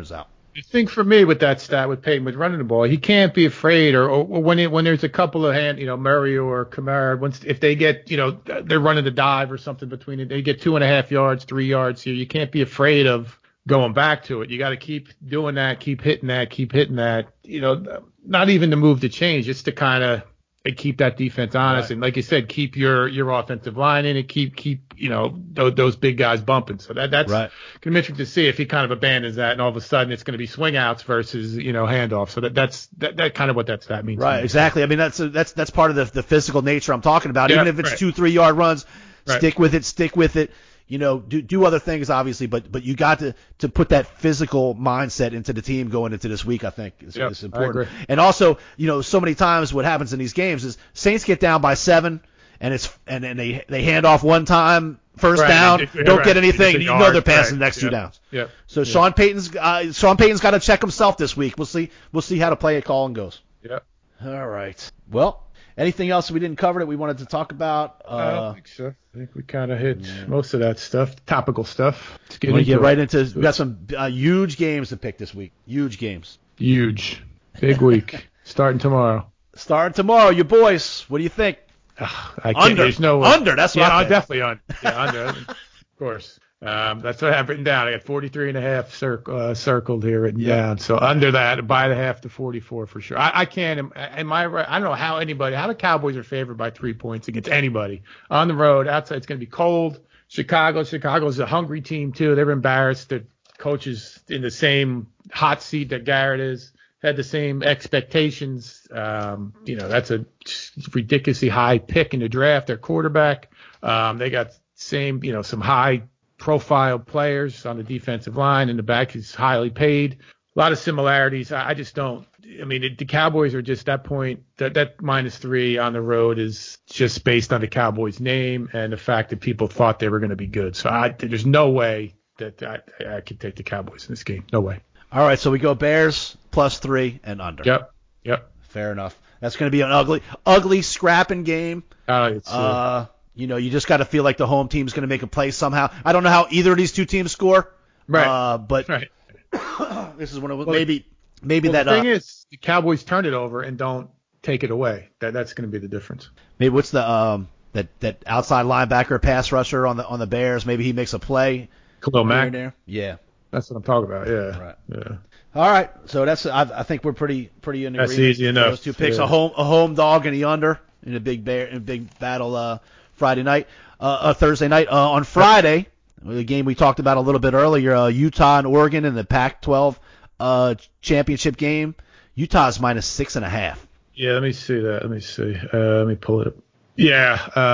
The thing for me with that stat with Peyton with running the ball, he can't be afraid, or, or when it, when there's a couple of hand, you know, Murray or Kamara, once if they get, you know, they're running the dive or something between it, they get two and a half yards, three yards here. You can't be afraid of going back to it. You got to keep doing that, keep hitting that, keep hitting that. You know, not even to move to change, just to kind of keep that defense honest, right. And like you said, keep your your offensive line in it, keep keep you know those, those big guys bumping. So that that's right. Going to be interesting to see if he kind of abandons that, and all of a sudden it's going to be swing outs versus you know handoffs. So that that's that, that kind of what that stat means. Right, exactly. I mean that's that's that's part of the the physical nature I'm talking about. Yeah, Even if it's right. two three yard runs, right. stick with it, stick with it. You know, do do other things obviously, but but you got to to put that physical mindset into the team going into this week. I think is, yep, is important. I agree. And also, you know, so many times what happens in these games is Saints get down by seven, and it's and, and they they hand off one time, first right. down, it, don't right. get anything. You know they're passing right. the next yep. two downs. Yeah. So yep. Sean Payton's uh, Sean Payton's got to check himself this week. We'll see we'll see how the play call and goes. Yep. All right. Well. Anything else we didn't cover that we wanted to talk about? Uh, I don't think so. I think we kind of hit yeah. most of that stuff, topical stuff. Let's get, into get right it. into. We got some uh, huge games to pick this week. Huge games. Huge, big week. Starting tomorrow. Starting tomorrow, your boys. What do you think? Uh, I can't, under. There's no under. That's what yeah, I I'm think. definitely under. Yeah, under. Of course. Um, that's what I have written down. I got forty-three and a half cir- uh, circled here written yeah. down. So under that, by the half to forty-four for sure. I, I can't. Am I right? I don't know how anybody. How the Cowboys are favored by three points against anybody on the road. Outside, it's going to be cold. Chicago. Chicago's a hungry team too. They're embarrassed. The coach is in the same hot seat that Garrett is. Had the same expectations. Um, you know, that's a ridiculously high pick in the draft. Their quarterback. Um, they got same. You know, some high profile players on the defensive line, and the back is highly paid. A lot of similarities. I, I just don't. I mean, it, the Cowboys are just that point. That that minus three on the road is just based on the Cowboys' name and the fact that people thought they were going to be good. So I, there's no way that I, I could take the Cowboys in this game. No way. All right, so we go Bears plus three and under. Yep. Yep. Fair enough. That's going to be an ugly, ugly scrapping game. Uh, it's, uh, uh You know, you just got to feel like the home team's going to make a play somehow. I don't know how either of these two teams score. Right. Uh, but right. this is one of well, maybe maybe well, that. The thing uh, is, the Cowboys turn it over and don't take it away. That that's going to be the difference. Maybe what's the um that that outside linebacker pass rusher on the on the Bears? Maybe he makes a play. Khalil Mack. There. Yeah. That's what I'm talking about. Yeah. Right. Yeah. All right. So that's I, I think we're pretty pretty in agreement. That's easy enough. Those two picks, a home a home dog and the under in a big bear in a big battle uh, Friday night, uh, uh, Thursday night. Uh, on Friday, the game we talked about a little bit earlier, uh, Utah and Oregon in the Pac twelve uh, championship game. Utah's minus six and a half. Yeah, let me see that. Let me see. Uh, let me pull it up. Yeah,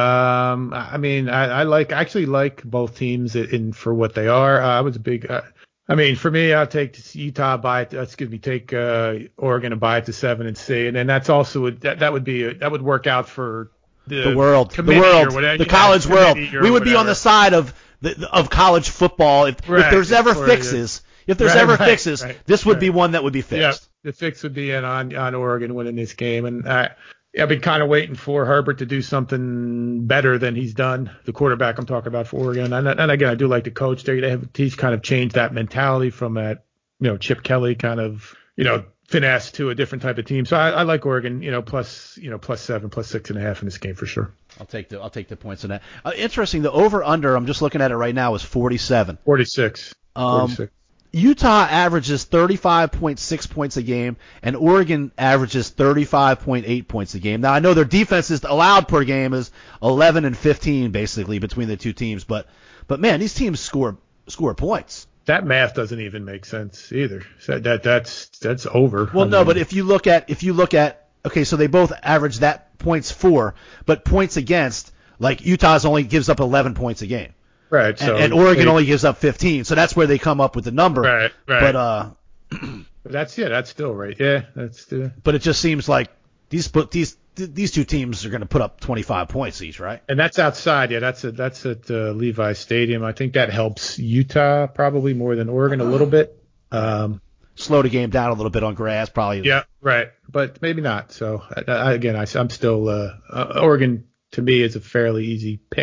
um, I mean, I, I like I actually like both teams in, in for what they are. Uh, I was a big. Uh, I mean, for me, I'll take Utah, buy it. Excuse me, take uh, Oregon and buy it to seven and see, and then that's also a, that that would be a, that would work out for the, the world, the world, whatever, the college yeah, world. We would be on the side of the, of college football if, right, if there's ever fixes. If there's right, ever right, fixes, right, this would right. be one that would be fixed. Yeah, the fix would be in on on Oregon winning this game, and I. I've been kind of waiting for Herbert to do something better than he's done. The quarterback I'm talking about for Oregon, and, and again, I do like the coach. They, they have he's kind of changed that mentality from that, you know, Chip Kelly kind of, you know, finesse to a different type of team. So I, I like Oregon, you know, plus, you know, plus seven, plus six and a half in this game for sure. I'll take the I'll take the points on that. Uh, interesting, the over under. I'm just looking at it right now is forty-seven. forty-six. Um, forty-six. Utah averages thirty-five point six points a game, and Oregon averages thirty-five point eight points a game. Now, I know their defenses allowed per game is eleven and fifteen, basically, between the two teams. But, but man, these teams score score points. That math doesn't even make sense either. So that that's that's over. Well, I no, mean, but if you look at if you look at okay, so they both average that points for, but points against, like Utah's only gives up eleven points a game. Right. So and, and Oregon they, only gives up fifteen, so that's where they come up with the number. Right. Right. But uh, that's yeah, that's still right. Yeah, that's. The, but it just seems like these these these two teams are going to put up twenty-five points each, right? And that's outside. Yeah, that's a, that's at uh, Levi Stadium. I think that helps Utah probably more than Oregon a little bit. Um, Slow the game down a little bit on grass, probably. Yeah. Right. But maybe not. So I, I, again, I, I'm still uh, uh, Oregon to me is a fairly easy pick.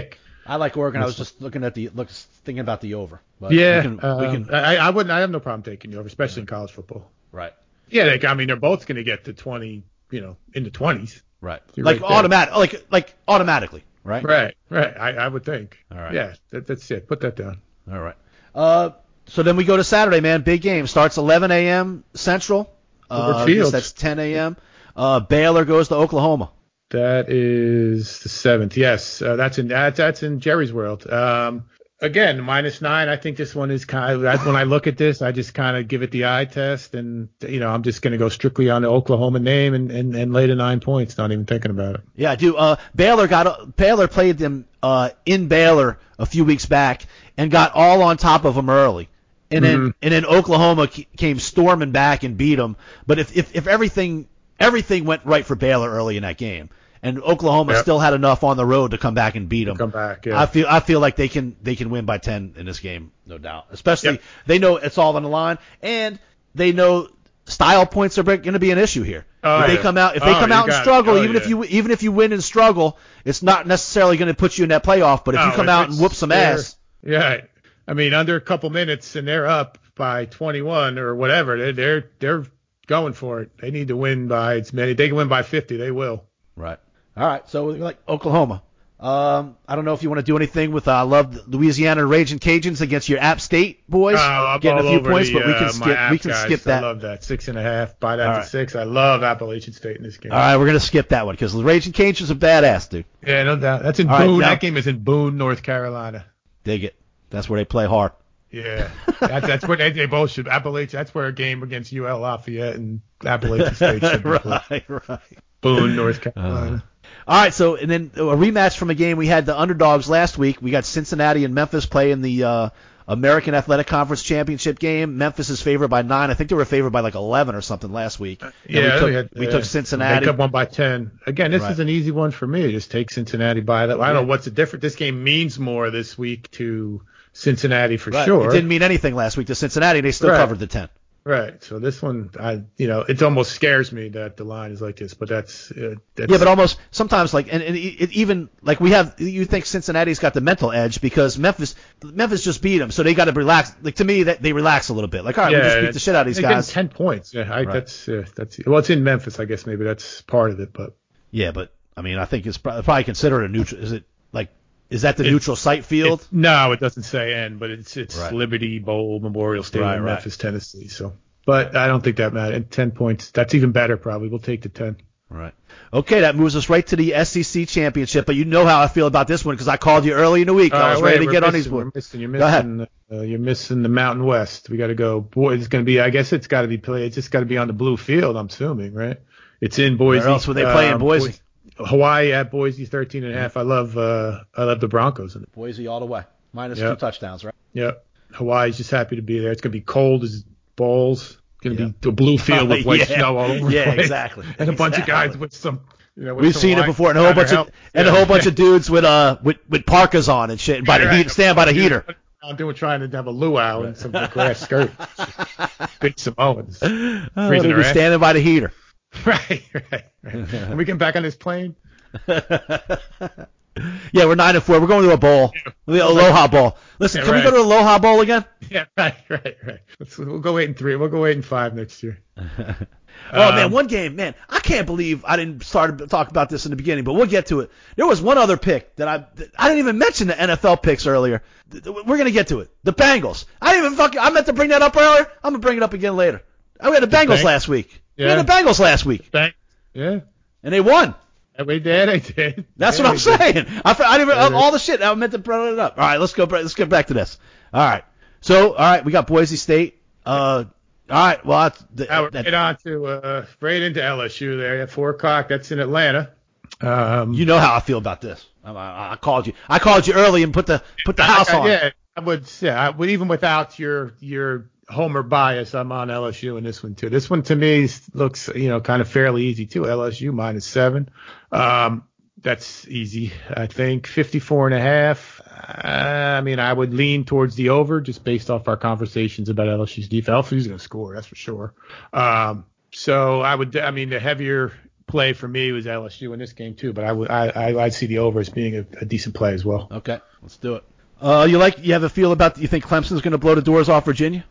I like Oregon. I was just looking at the look, thinking about the over. But yeah, we can, um, we can, I, I wouldn't. I have no problem taking the over, especially in college football. right. Yeah, they, I mean they're both going to get to twenty, you know, in the twenties. Right. You're Like right there. automatic, like like automatically, right? Right, right. I, I would think. All right. Yeah, that, that's it. Put that down. All right. Uh, so then we go to Saturday, man. Big game starts eleven a.m. Central. Uh, I guess that's ten a.m. Uh, Baylor goes to Oklahoma. That is the seventh. Yes, uh, that's in that's that's in Jerry's world. Um, again, minus nine. I think this one is kind of. That's when I look at this, I just kind of give it the eye test, and you know, I'm just going to go strictly on the Oklahoma name and, and and lay the nine points. Not even thinking about it. Yeah, I do. Uh, Baylor got Baylor played them uh in Baylor a few weeks back and got all on top of them early. And then, Mm-hmm. and then Oklahoma came storming back and beat them. But if, if, if everything everything went right for Baylor early in that game, and Oklahoma Yep. still had enough on the road to come back and beat them, Come back. Yeah. I feel I feel like they can they can win by ten in this game, no doubt. Especially Yep. they know it's all on the line, and they know style points are going to be an issue here. Oh, if they yeah. come out if they Oh, come you out and got it. struggle, Oh, even if yeah. you even if you win and struggle, it's not necessarily going to put you in that playoff. But if No, you come if out and it's- whoop some they're- ass, Yeah. I mean, under a couple minutes and they're up by twenty-one or whatever. They're they're they're going for it. They need to win by as many. They can win by fifty. They will. right? All right, so we're like Oklahoma. Um, I don't know if you want to do anything with. Uh, I love the Louisiana Raging Cajuns against your App State boys, Oh, I'm getting all a few over points, the, but we uh, can my skip. app We can guys. skip that. I love that six and a half. Buy that All to right. six. I love Appalachian State in this game. All right, we're gonna skip that one because the Raging Cajuns are badass, dude. Yeah, no doubt. That's in All right, Boone. now- That game is in Boone, North Carolina. Dig it. That's where they play hard. Yeah, that's that's where they, they both should. Appalachian. That's where a game against U L Lafayette and Appalachian State should be played. right, right. Boone, North Carolina. All right, so and then a rematch from a game we had the underdogs last week. We got Cincinnati and Memphis playing the uh, American Athletic Conference Championship game. Memphis is favored by nine. I think they were favored by like eleven or something last week. And Yeah, we took, we, had, we uh, took Cincinnati. Make up one by ten. Again, this Right. is an easy one for me. Just take Cincinnati by that. I don't know what's the difference. This game means more this week to Cincinnati for Right. sure. It didn't mean anything last week to Cincinnati. They still Right. covered the ten. Right. So this one, I, you know, it almost scares me that the line is like this, but that's, uh, that's Yeah, but almost sometimes like and, and it, even like we have you think Cincinnati's got the mental edge because Memphis Memphis just beat them, so they got to relax. Like to me that they relax a little bit. Like all right, we just beat the shit out of these they get guys. ten points. Yeah, I, Right. that's uh, that's well, it's in Memphis, I guess maybe that's part of it, but Yeah, but I mean I think it's probably, probably considered a neutral. Is it like is that the It- neutral site field? it- no, it doesn't say N, but it's it's Right. Liberty Bowl Memorial Stadium, Right, right. Memphis, Tennessee. So, but I don't think that matters. And ten points, that's even better probably. We'll take the ten. Right. Okay, that moves us right to the S E C championship. But you know how I feel about this one because I called you early in the week. All I right, was wait, ready to we're get on missing- these we're boards. missing, you're Go ahead. missing, uh, you're missing the Mountain West. We got to go. Boy, it's going to be. I guess it's got to be played. It's just got to be on the blue field. I'm assuming, right? It's in Boise. Where else would they play in Um, Boise? Hawaii at Boise, thirteen and a half. I love. Uh, I love the Broncos. In it. Boise all the way, minus Yeah. two touchdowns, right? Yep. Hawaii's just happy to be there. It's going to be cold as balls. It's going to Yeah. be the blue field with white Yeah. snow all over. Yeah, the place. exactly. And a bunch of Exactly. guys with some. You know, with We've some seen it wine before, and a whole on their bunch of help. and a Yeah. whole bunch of dudes with uh with, with parkas on and shit, by the Right. heat, stand by the heater. I'm doing trying to have a luau and some grass skirt. Big Samoans. Oh, Freezing they'll their be ass. standing by the heater. Right, right, right. And we get back on this plane. Yeah, we're nine and four. We're going to a bowl, the Aloha Bowl. Listen, Yeah, can right. we go to Aloha Bowl again? Yeah, right, right, right. Let's, we'll go eight and three. We'll go eight and five next year. Oh Um, man, one game, man. I can't believe I didn't start to talk about this in the beginning, but we'll get to it. There was one other pick that I that I didn't even mention the N F L picks earlier. Th- th- We're gonna get to it. The Bengals. I didn't even fucking. I meant to bring that up earlier. I'm gonna bring it up again later. I had the Bengals Beng- last week. We Yeah. had the Bengals last week, Thank. Yeah, and they won. and we did. I did. That's Yeah, what I'm we did. saying. I, I didn't even, Yeah. all the shit. I meant to bring it up. All right, let's go. Let's get back to this. All right. So, all right, we got Boise State. Uh, all right. Well, that's, the, Now we're that, right on to uh, right into L S U there at four o'clock. That's in Atlanta. Um, you know how I feel about this. I, I, I called you. I called you early and put the put the house I- on. Yeah, I would. Yeah, I would, even without your your homer bias, I'm on L S U in this one too. This one to me looks, you know, kind of fairly easy too. L S U minus seven. Um, that's easy. I think fifty-four and a half. Uh, I mean, I would lean towards the over just based off our conversations about L S U's defense. L S U's going to score, that's for sure. Um, so I would. I mean, the heavier play for me was L S U in this game too, but I would I, I I'd see the over as being a, a decent play as well. Okay, let's do it. Uh, you like you have a feel about you think Clemson's going to blow the doors off Virginia?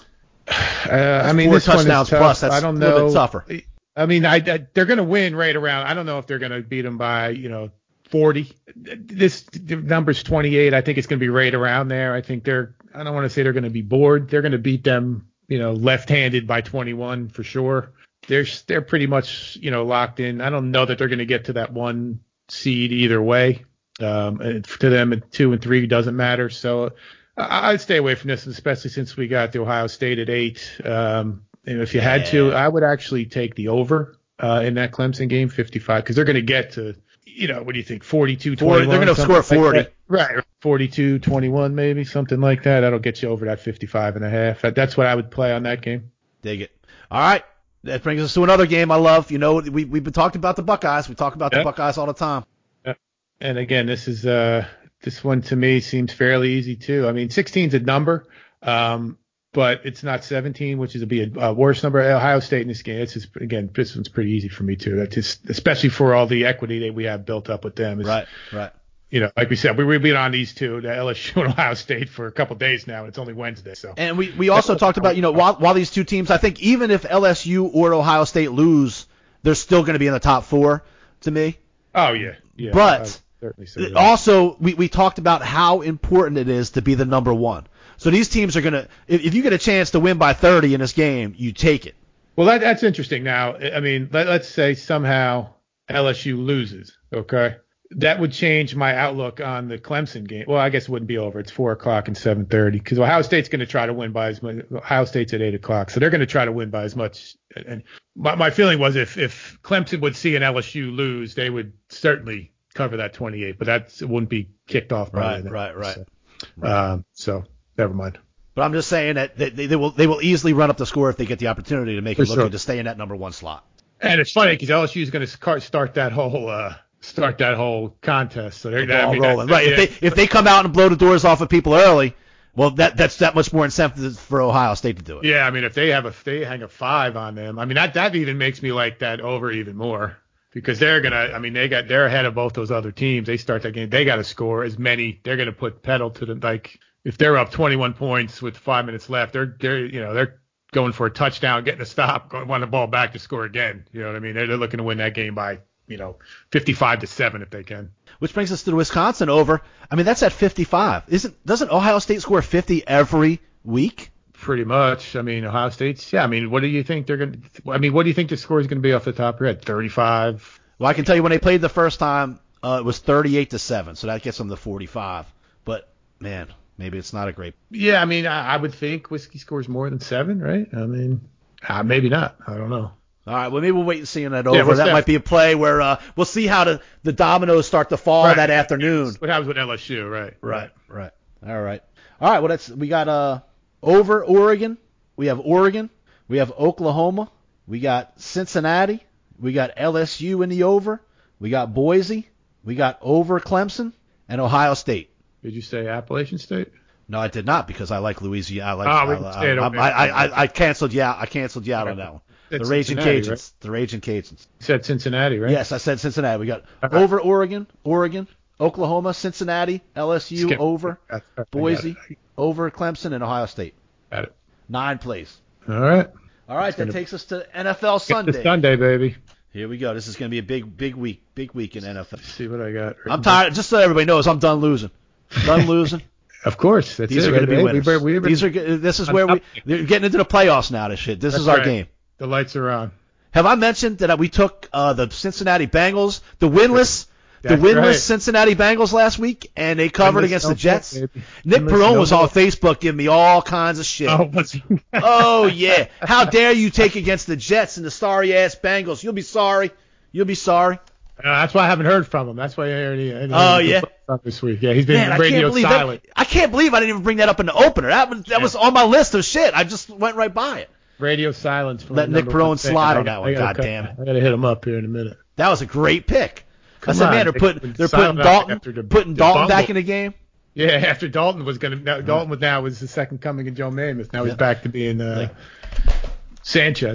Uh, I mean, four this one is touchdowns tough. plus. That's I don't a little know. bit tougher. I mean, I, I they're going to win right around. I don't know if they're going to beat them by you know forty. This the number's twenty-eight. I think it's going to be right around there. I think they're. I don't want to say they're going to be bored. They're going to beat them, you know, left-handed by twenty-one for sure. They're they're pretty much you know locked in. I don't know that they're going to get to that one seed either way. Um, and to them, two and three doesn't matter. So I, I'd stay away from this, especially since we got the Ohio State at eight. Um, and if you yeah. had to, I would actually take the over uh, in that Clemson game, fifty-five, because they're going to get to, you know, what do you think, forty-two twenty-one? They're going to score forty. Like right, forty-two twenty-one maybe, something like that. That'll get you over that fifty-five and a half. That, that's what I would play on that game. Dig it. All right. That brings us to another game I love. You know, we, we've been talking about the Buckeyes. We talk about yep. the Buckeyes all the time. Yep. And again, this is uh, this one to me seems fairly easy too. I mean, sixteen's a number, um, but it's not seventeen, which is a, be a, a worse number. Ohio State in this game, it's just, again, this one's pretty easy for me too. That's just, especially for all the equity that we have built up with them. It's, right, right. You know, like we said, we, we've been on these two, the L S U and Ohio State, for a couple of days now. It's only Wednesday, so. And we, we also talked about, you know, while while these two teams, I think even if L S U or Ohio State lose, they're still going to be in the top four to me. Oh yeah, yeah. But that. also, we, we talked about how important it is to be the number one. So these teams are going to, if, if you get a chance to win by thirty in this game, you take it. Well, that, that's interesting. Now, I mean, let, let's say somehow L S U loses, okay? That would change my outlook on the Clemson game. Well, I guess it wouldn't be over. It's four o'clock and seven thirty because Ohio State's going to try to win by as much. Ohio State's at eight o'clock, so they're going to try to win by as much. And my, my feeling was if if Clemson would see an L S U lose, they would certainly cover that twenty-eight, but that wouldn't be kicked off by right, then. right, right, so, right. Um, so never mind. But I'm just saying that they, they will they will easily run up the score if they get the opportunity to make For it look sure. good to stay in that number one slot. And it's funny because L S U is going to start that whole. Uh, Start that whole contest, so they're the ball I mean, rolling. that, Right. Yeah. If they if they come out and blow the doors off of people early, well, that that's that much more incentive for Ohio State to do it. Yeah, I mean, if they have a if they hang a five on them, I mean that that even makes me like that over even more because they're gonna. I mean, they got they're ahead of both those other teams. They start that game, they got to score as many. They're gonna put pedal to the like if they're up twenty-one points with five minutes left, they're they're you know they're going for a touchdown, getting a stop, going want the ball back to score again. You know what I mean? They're, they're looking to win that game by. You know, fifty-five to seven if they can. Which brings us to the Wisconsin over. I mean, that's at fifty-five. Isn't doesn't Ohio State score fifty every week? Pretty much. I mean, Ohio State's. Yeah. I mean, what do you think they're going to? I mean, what do you think the score is going to be off the top of your head? thirty-five. Well, I can tell you when they played the first time, uh, it was thirty-eight to seven, so that gets them to forty-five. But man, maybe it's not a great. Yeah. I mean, I, I would think Whiskey scores more than seven, right? I mean, uh, maybe not. I don't know. All right, well, maybe we'll wait and see on that over. Yeah, that might be a play where uh, we'll see how the, the dominoes start to fall right. that afternoon. What happens with L S U, right? Right, right. All right. All right, well, that's we got uh, over Oregon. We have Oregon. We have Oklahoma. We got Cincinnati. We got L S U in the over. We got Boise. We got over Clemson and Ohio State. Did you say Appalachian State? No, I did not because I like Louisiana. I like. Oh, we I, can stay it I, over. I, I, I, I canceled you out. I canceled you out on that one. That's the Raging Cincinnati, Cajuns. Right? The Raging Cajuns. You said Cincinnati, right? Yes, I said Cincinnati. We got right. over Oregon, Oregon, Oklahoma, Cincinnati, L S U Skip. over, That's, that's, Boise, over Clemson, and Ohio State. Got it. Nine plays. All right. All right, that gonna, takes us to N F L Sunday. It's Sunday, baby. Here we go. This is going to be a big, big week. Big week in N F L. Let's see what I got. I'm tired. Just so everybody knows, I'm done losing. Done losing. Of course. That's These it, are going to be right? winners. We, we, we, These are. This is where we. They're getting into the playoffs now. This shit. This That's is our right. game. The lights are on. Have I mentioned that we took uh, the Cincinnati Bengals, the winless, That's the winless right. Cincinnati Bengals last week, and they covered Winless against no the Jets? fault, baby. Nick Winless Perone no was on fault. Facebook giving me all kinds of shit. Oh, was he? Oh, yeah. How dare you take against the Jets and the sorry-ass Bengals? You'll be sorry. You'll be sorry. Uh, that's why I haven't heard from him. That's why I heard he. I Oh, yeah? This week. Yeah, he's been Man, I radio can't believe silent. that. I can't believe I didn't even bring that up in the opener. That was, that Yeah. was on my list of shit. I just went right by it. Radio silence. From Let the Nick number Perone one fan. slide I on got- that one. I gotta God cut- damn it. I got to hit him up here in a minute. That was a great pick. Come I said, on, man, they're they- putting they're silent putting Dalton after the- putting the Dalton back bungle. in the game. Yeah, after Dalton was gonna. Now, Dalton was now was the second coming of Joe Namath. Now he's Yeah. back to being uh, Sanchez.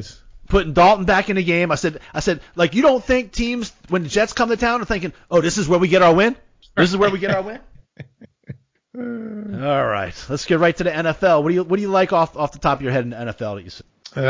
putting Dalton back in the game. I said, I said, like, you don't think teams, when the Jets come to town, are thinking, oh, this is where we get our win? This is where we get our win? All right. Let's get right to the N F L. What do you what do you like off off the top of your head in the N F L that you see?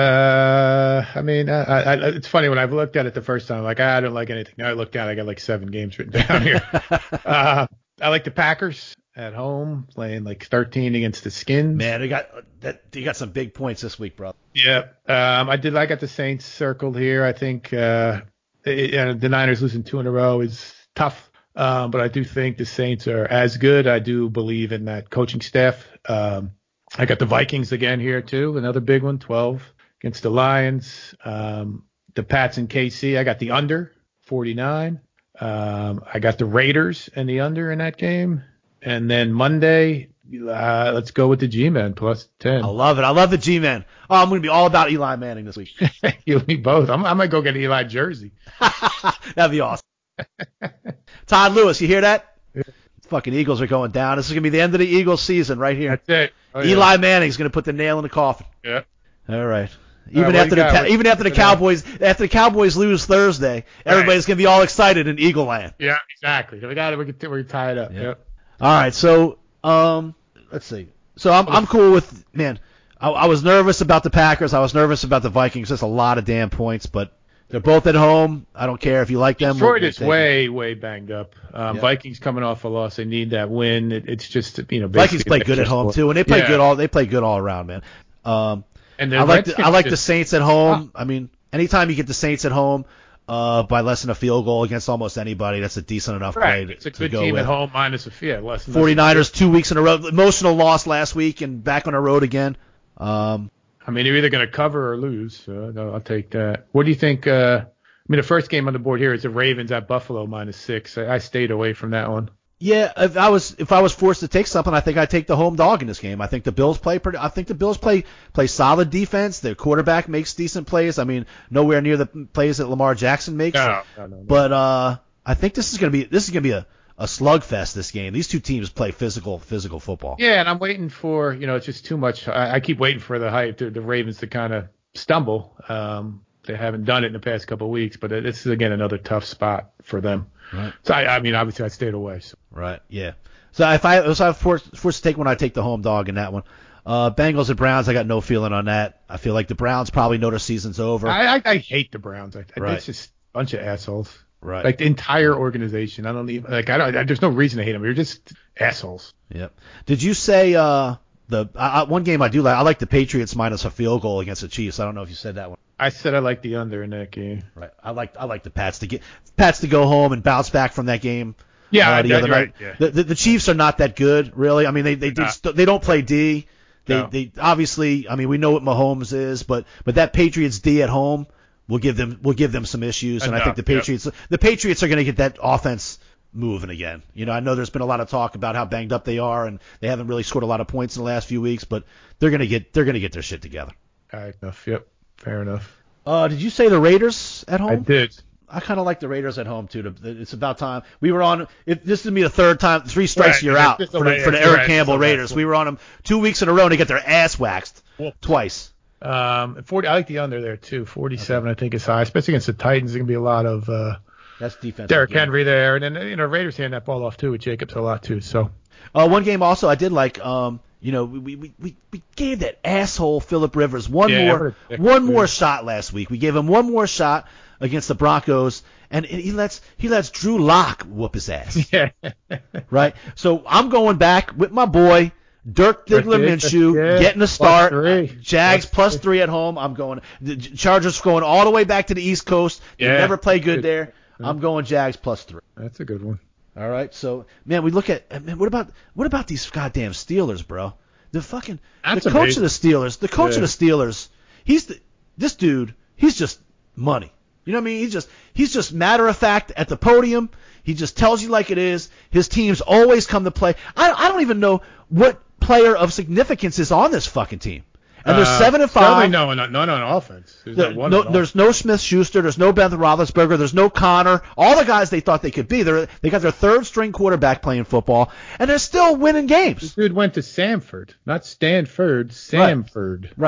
Uh, I mean, I, I, it's funny when I've looked at it the first time, like, I don't like anything. Now I looked down, I got like seven games written down here. uh, I like the Packers at home playing like thirteen against the Skins. Man, they got that. You got some big points this week, bro. Yeah. Um, I did. I got the Saints circled here. I think uh, it, uh, the Niners losing two in a row is tough. Um, but I do think the Saints are as good. I do believe in that coaching staff. Um, I got the Vikings again here too. Another big one, twelve against the Lions. Um, the Pats and K C. I got the under forty-nine. Um, I got the Raiders and the under in that game. And then Monday, uh, let's go with the G-Men plus ten. I love it. I love the G-Men. Oh, I'm going to be all about Eli Manning this week. You and me both. I'm, I might go get an Eli jersey. That'd be awesome. Todd Lewis, you hear that? Yeah. Fucking Eagles are going down. This is going to be the end of the Eagles season right here. That's it. Oh, yeah. Eli Manning's going to put the nail in the coffin. Yeah. All right. Even right, after the got, even after the Cowboys after the Cowboys lose Thursday, right. Everybody's going to be all excited in Eagle Land. Yeah, exactly. We got it. We're, we're tied up. Yeah. Yep. All right. So, um, let's see. So I'm I'm cool with man. I, I was nervous about the Packers. I was nervous about the Vikings. That's a lot of damn points, but they're both at home. I don't care if you like them. Detroit is way, way banged up. Um, yeah. Vikings coming off a loss. They need that win. It, it's just, you know, Vikings play good at home too, and they play yeah. good all. They play good all around, man. Um, and I like the, I like just, the Saints at home. I mean, anytime you get the Saints at home, uh, by less than a field goal against almost anybody, that's a decent enough right. play to, it's a to good go team with. at home minus a yeah, less than forty-niners two weeks in a row. Emotional loss last week and back on the road again. Um, I mean, you're either going to cover or lose. So I'll take that. What do you think? Uh, I mean, the first game on the board here is the Ravens at Buffalo minus six. I, I stayed away from that one. Yeah, if I was if I was forced to take something, I think I'd take the home dog in this game. I think the Bills play pretty. I think the Bills play play solid defense. Their quarterback makes decent plays. I mean, nowhere near the plays that Lamar Jackson makes. No, no, no, no. But uh, I think this is gonna be this is gonna be a, a slugfest. This game. These two teams play physical physical football. Yeah, and I'm waiting for you know it's just too much. I, I keep waiting for the hype, the, the Ravens to kind of stumble. Um, they haven't done it in the past couple of weeks, but this is again another tough spot for them. Right. So I, I mean, obviously I stayed away. So. Right. Yeah. So if I was forced, forced to take one, I'd take the home dog in that one. Uh, Bengals and Browns, I got no feeling on that. I feel like the Browns probably know their season's over. I, I, I hate the Browns. I, right. It's just a bunch of assholes. Right. Like the entire organization. I don't even like. I don't. I, there's no reason to hate them. You're just assholes. Yep. Did you say uh the I, one game I do like? I like the Patriots minus a field goal against the Chiefs. I don't know if you said that one. I said I like the under in that game. Right. I like I like the Pats to get Pats to go home and bounce back from that game. Yeah, uh, the that, other right. night. Yeah. The, the the Chiefs are not that good, really. I mean, they they just, they don't play D. They No. they obviously. I mean, we know what Mahomes is, but but that Patriots D at home will give them will give them some issues, and Enough, I think the Patriots yep. the Patriots are going to get that offense moving again. You know, I know there's been a lot of talk about how banged up they are, and they haven't really scored a lot of points in the last few weeks, but they're going to get they're going to get their shit together. All right, enough. Yep, fair enough. Uh, did you say the Raiders at home? I did. I kind of like the Raiders at home too. It's about time. We were on. If this is be the third time, three strikes, Right, you're it's out just for the the, way- for the it's Eric right, Campbell it's the Raiders. last We were on them two weeks in a row and they get their ass waxed Whoop. twice. Um, forty. I like the under there too. Forty-seven, okay. I think is high, especially against the Titans. There's gonna be a lot of uh, That's defense. Derrick again. Henry there, and then you know Raiders hand that ball off too with Jacobs a lot too. So Uh, one game also I did like. Um, you know, we we, we, we gave that asshole Phillip Rivers one Yeah, more what a dick, one dude. more shot last week. We gave him one more shot against the Broncos, and he lets he lets Drew Lock whoop his ass. yeah, Right? So I'm going back with my boy, Dirk Diggler Dirk Minshew, yeah. getting a Plus start. three. Jags Plus plus three at home. I'm going. The Chargers going all the way back to the East Coast. They Yeah. never play good Good. there. I'm going Jags plus three. that's a good one. All right. So, man, we look at man. What about what about these goddamn Steelers, bro? The fucking That's the coach amazing. of the Steelers. The coach Yeah. of the Steelers. He's the, this dude. He's just money. You know what I mean? He's just he's just matter of fact at the podium. He just tells you like it is. His teams always come to play. I I don't even know what player of significance is on this fucking team. And they're Uh, seven and five. certainly No, not, not on offense. There's There- not one no, on there's no Smith-Schuster. There's no Ben Roethlisberger. There's no Connor. All the guys they thought they could be. They they got their third string quarterback playing football, and they're still winning This games. dude went to Samford, not Stanford, Samford. Right.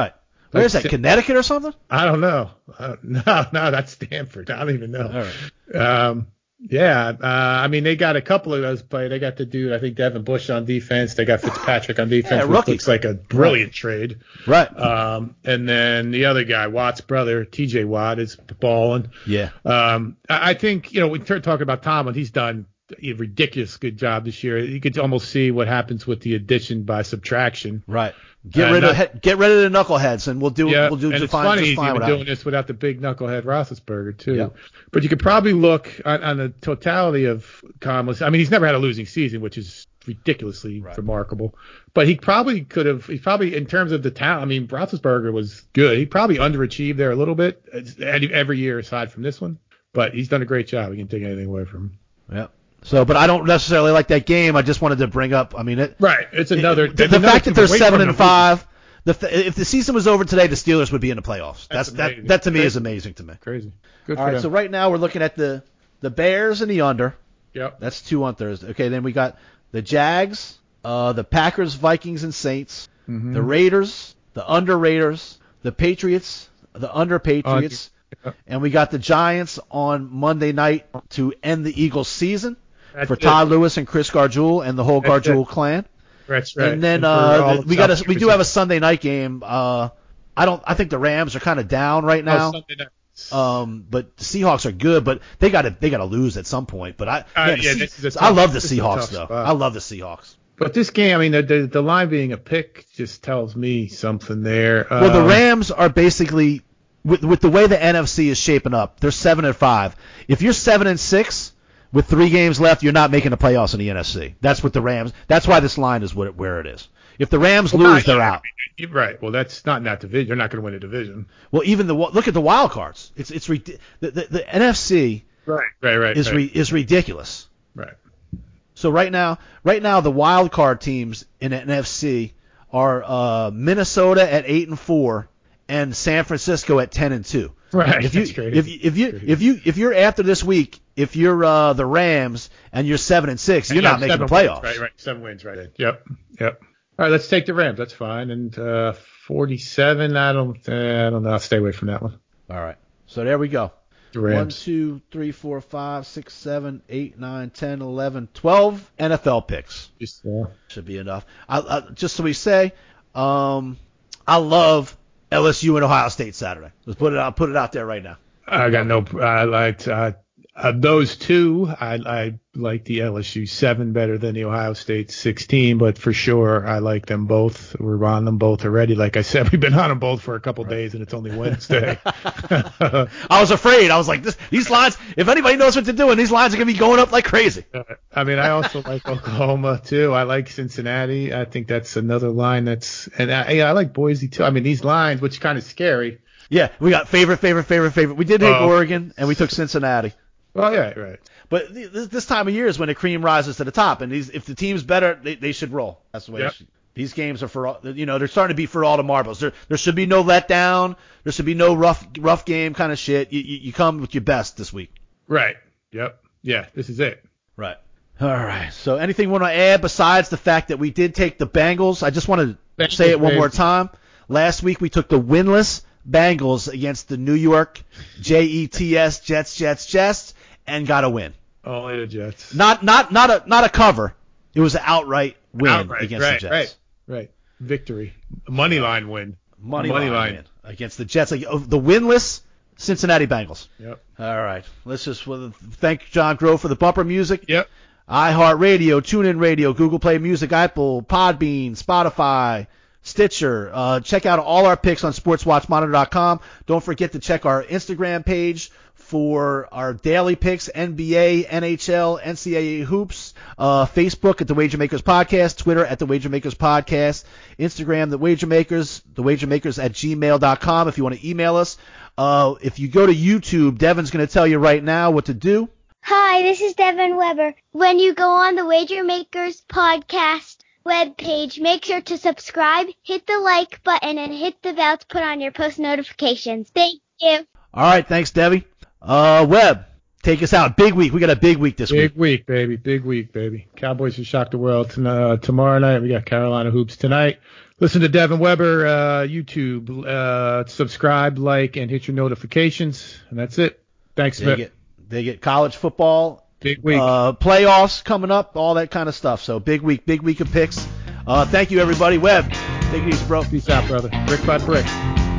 Where is that? Connecticut or something? I don't know. Uh, no, no, that's Stanford. I don't even know. All right. Um, yeah, uh, I mean, they got a couple of those players. They got the dude, I think Devin Bush on defense. They got Fitzpatrick on defense, Yeah, which rookie. looks like a brilliant trade. Right. Um, and then the other guy, Watt's brother, T J Watt, is balling. Yeah. Um, I I think, you know, we start talking about Tomlin. He's done a ridiculous good job this year. You could almost see what happens with the addition by subtraction. Right. Get Uh, rid not- of get rid of the knuckleheads, and we'll do Yeah, we'll do and just it's fine, funny just he's fine even without doing it. this without the big knucklehead Roethlisberger too. Yep. But you could probably look on, on the totality of Tomlin's. I mean, he's never had a losing season, which is ridiculously Right. remarkable. But he probably could have. He probably, in terms of the talent, I mean, Roethlisberger was good. He probably underachieved there a little bit every year aside from this one. But he's done a great job. We can take anything away from him. Yeah. So, but I don't necessarily like that game. I just wanted to bring up. I mean, it, Right. It's another. the, it's the another fact that team they're away seven from and the five. The f- if the season was over today, the Steelers would be in the playoffs. That's, That's that. amazing. That to me is Crazy. amazing to me. Crazy. Good All for right. them. So right now we're looking at the the Bears and the under. Yep. That's two on Thursday. Okay. Then we got the Jags, uh, the Packers, Vikings, and Saints. Mhm. The Raiders, the under Raiders, the Patriots, the under Patriots, Yep. and we got the Giants on Monday night to end the Eagles season That's for it. Todd Lewis and Chris Gargiul and the whole That's it. Gargiul clan. That's right. And then for all uh, of we got South a, we do Jersey. have a Sunday night game. Uh, I don't. I think the Rams are kind of down right Oh, now. Sunday night. Um, but the Seahawks are good, but they got to they got to lose at some point. But I, Uh, man, the yeah, Se- this is a I tough- love the this is a Seahawks tough though. spot. I love the Seahawks. But this game, I mean, the, the the line being a pick just tells me something there. Well, the Um, Rams are basically with with the way the N F C is shaping up. They're seven and five. If you're seven and six with three games left, you're not making the playoffs in the N F C. That's what the Rams. That's why this line is what it, where it is. If the Rams well, lose, not- they're out. You're right. Well, that's not in that division. You're not going to win a division. Well, even the look at the wild cards. It's it's rid- the, the the N F C Right. Right. Right. is right. re, is ridiculous. right. So right now, right now the wild card teams in the N F C are uh, Minnesota at eight and four and San Francisco at ten and two. Right. If you That's crazy. if you, if you Crazy. if you if you're after this week, if you're uh, the Rams and you're seven and six, you're Yeah, not making the seven playoffs. Wins, right. Right. Seven wins. Right. Yep. Yep. All right. Let's take the Rams. That's fine. And uh, forty-seven. I don't. Uh, I don't know. I'll stay away from that one. All right. So there we go. The One, Rams. two, three, four, five, six, seven, eight, nine, ten, eleven, twelve N F L picks. Just, uh, Should be enough. I, I, just so we say, um, I love L S U and Ohio State Saturday. Let's put it out. Put it out there right now. I got no. I liked uh, uh, those two. I I like the L S U seven better than the Ohio State sixteen, but for sure I like them both. We're on them both already. Like I said, we've been on them both for a couple days, and it's only Wednesday. I was afraid. I was like, this, these lines. If anybody knows what to do, and these lines are gonna be going up like crazy. I mean, I also like Oklahoma too. I like Cincinnati. I think that's another line that's, and I, yeah, I like Boise too. I mean, these lines, which is kind of scary. Yeah, we got favorite, favorite, favorite, favorite. We did take Oh. Oregon, and we took Cincinnati. Well, yeah, right. But th- this, this time of year is when the cream rises to the top, and these, if the team's better, they, they should roll. That's the way. Yep. It should. These games are for all, you know, they're starting to be for all the marbles. There, there should be no letdown. There should be no rough, rough game kind of shit. You, you, you come with your best this week. Right. Yep. Yeah, this is it. Right. All right. So anything you want to add besides the fact that we did take the Bengals? I just want to Bengals, say it one more baby. time. Last week we took the winless Bengals against the New York J E T S Jets, Jets, Jets, and got a win. Only the Jets. Not, not, not a, not a cover. It was an outright win Outright, against right, the Jets. Right. Right. Victory. Money line win. Money, Money line, line. win against the Jets, like, oh, the winless Cincinnati Bengals. Yep. All right. Let's just well, thank John Grove for the bumper music. Yep. iHeartRadio, TuneIn Radio, Google Play Music, Apple, Podbean, Spotify, Stitcher. Uh, check out all our picks on sports watch monitor dot com. Don't forget to check our Instagram page for our daily picks, N B A, N H L, N C double A hoops, uh, Facebook at the Wager Makers Podcast, Twitter at the Wager Makers Podcast, Instagram the Wager Makers, the Wager Makers at gmail dot com if you want to email us. Uh, if you go to YouTube, Devin's going to tell you right now what to do. Hi, this is Devin Weber. When you go on the Wager Makers podcast webpage, make sure to subscribe, hit the like button, and hit the bell to put on your post notifications. Thank you. All right, thanks, Debbie. Uh, Webb, take us out. Big week. We got a big week this Big week. week, baby. Big week, baby. Cowboys will shock the world. Ton- uh, tomorrow night, we got Carolina Hoops tonight. Listen to Devin Weber, uh, YouTube. Uh, subscribe, like, and hit your notifications. And that's it. Thanks, They Smith. get they get college football, Big week. uh, playoffs coming up, all that kind of stuff. So big week, big week of picks. Uh, thank you, everybody. Webb, take it easy, bro. Peace out, brother. Brick by brick.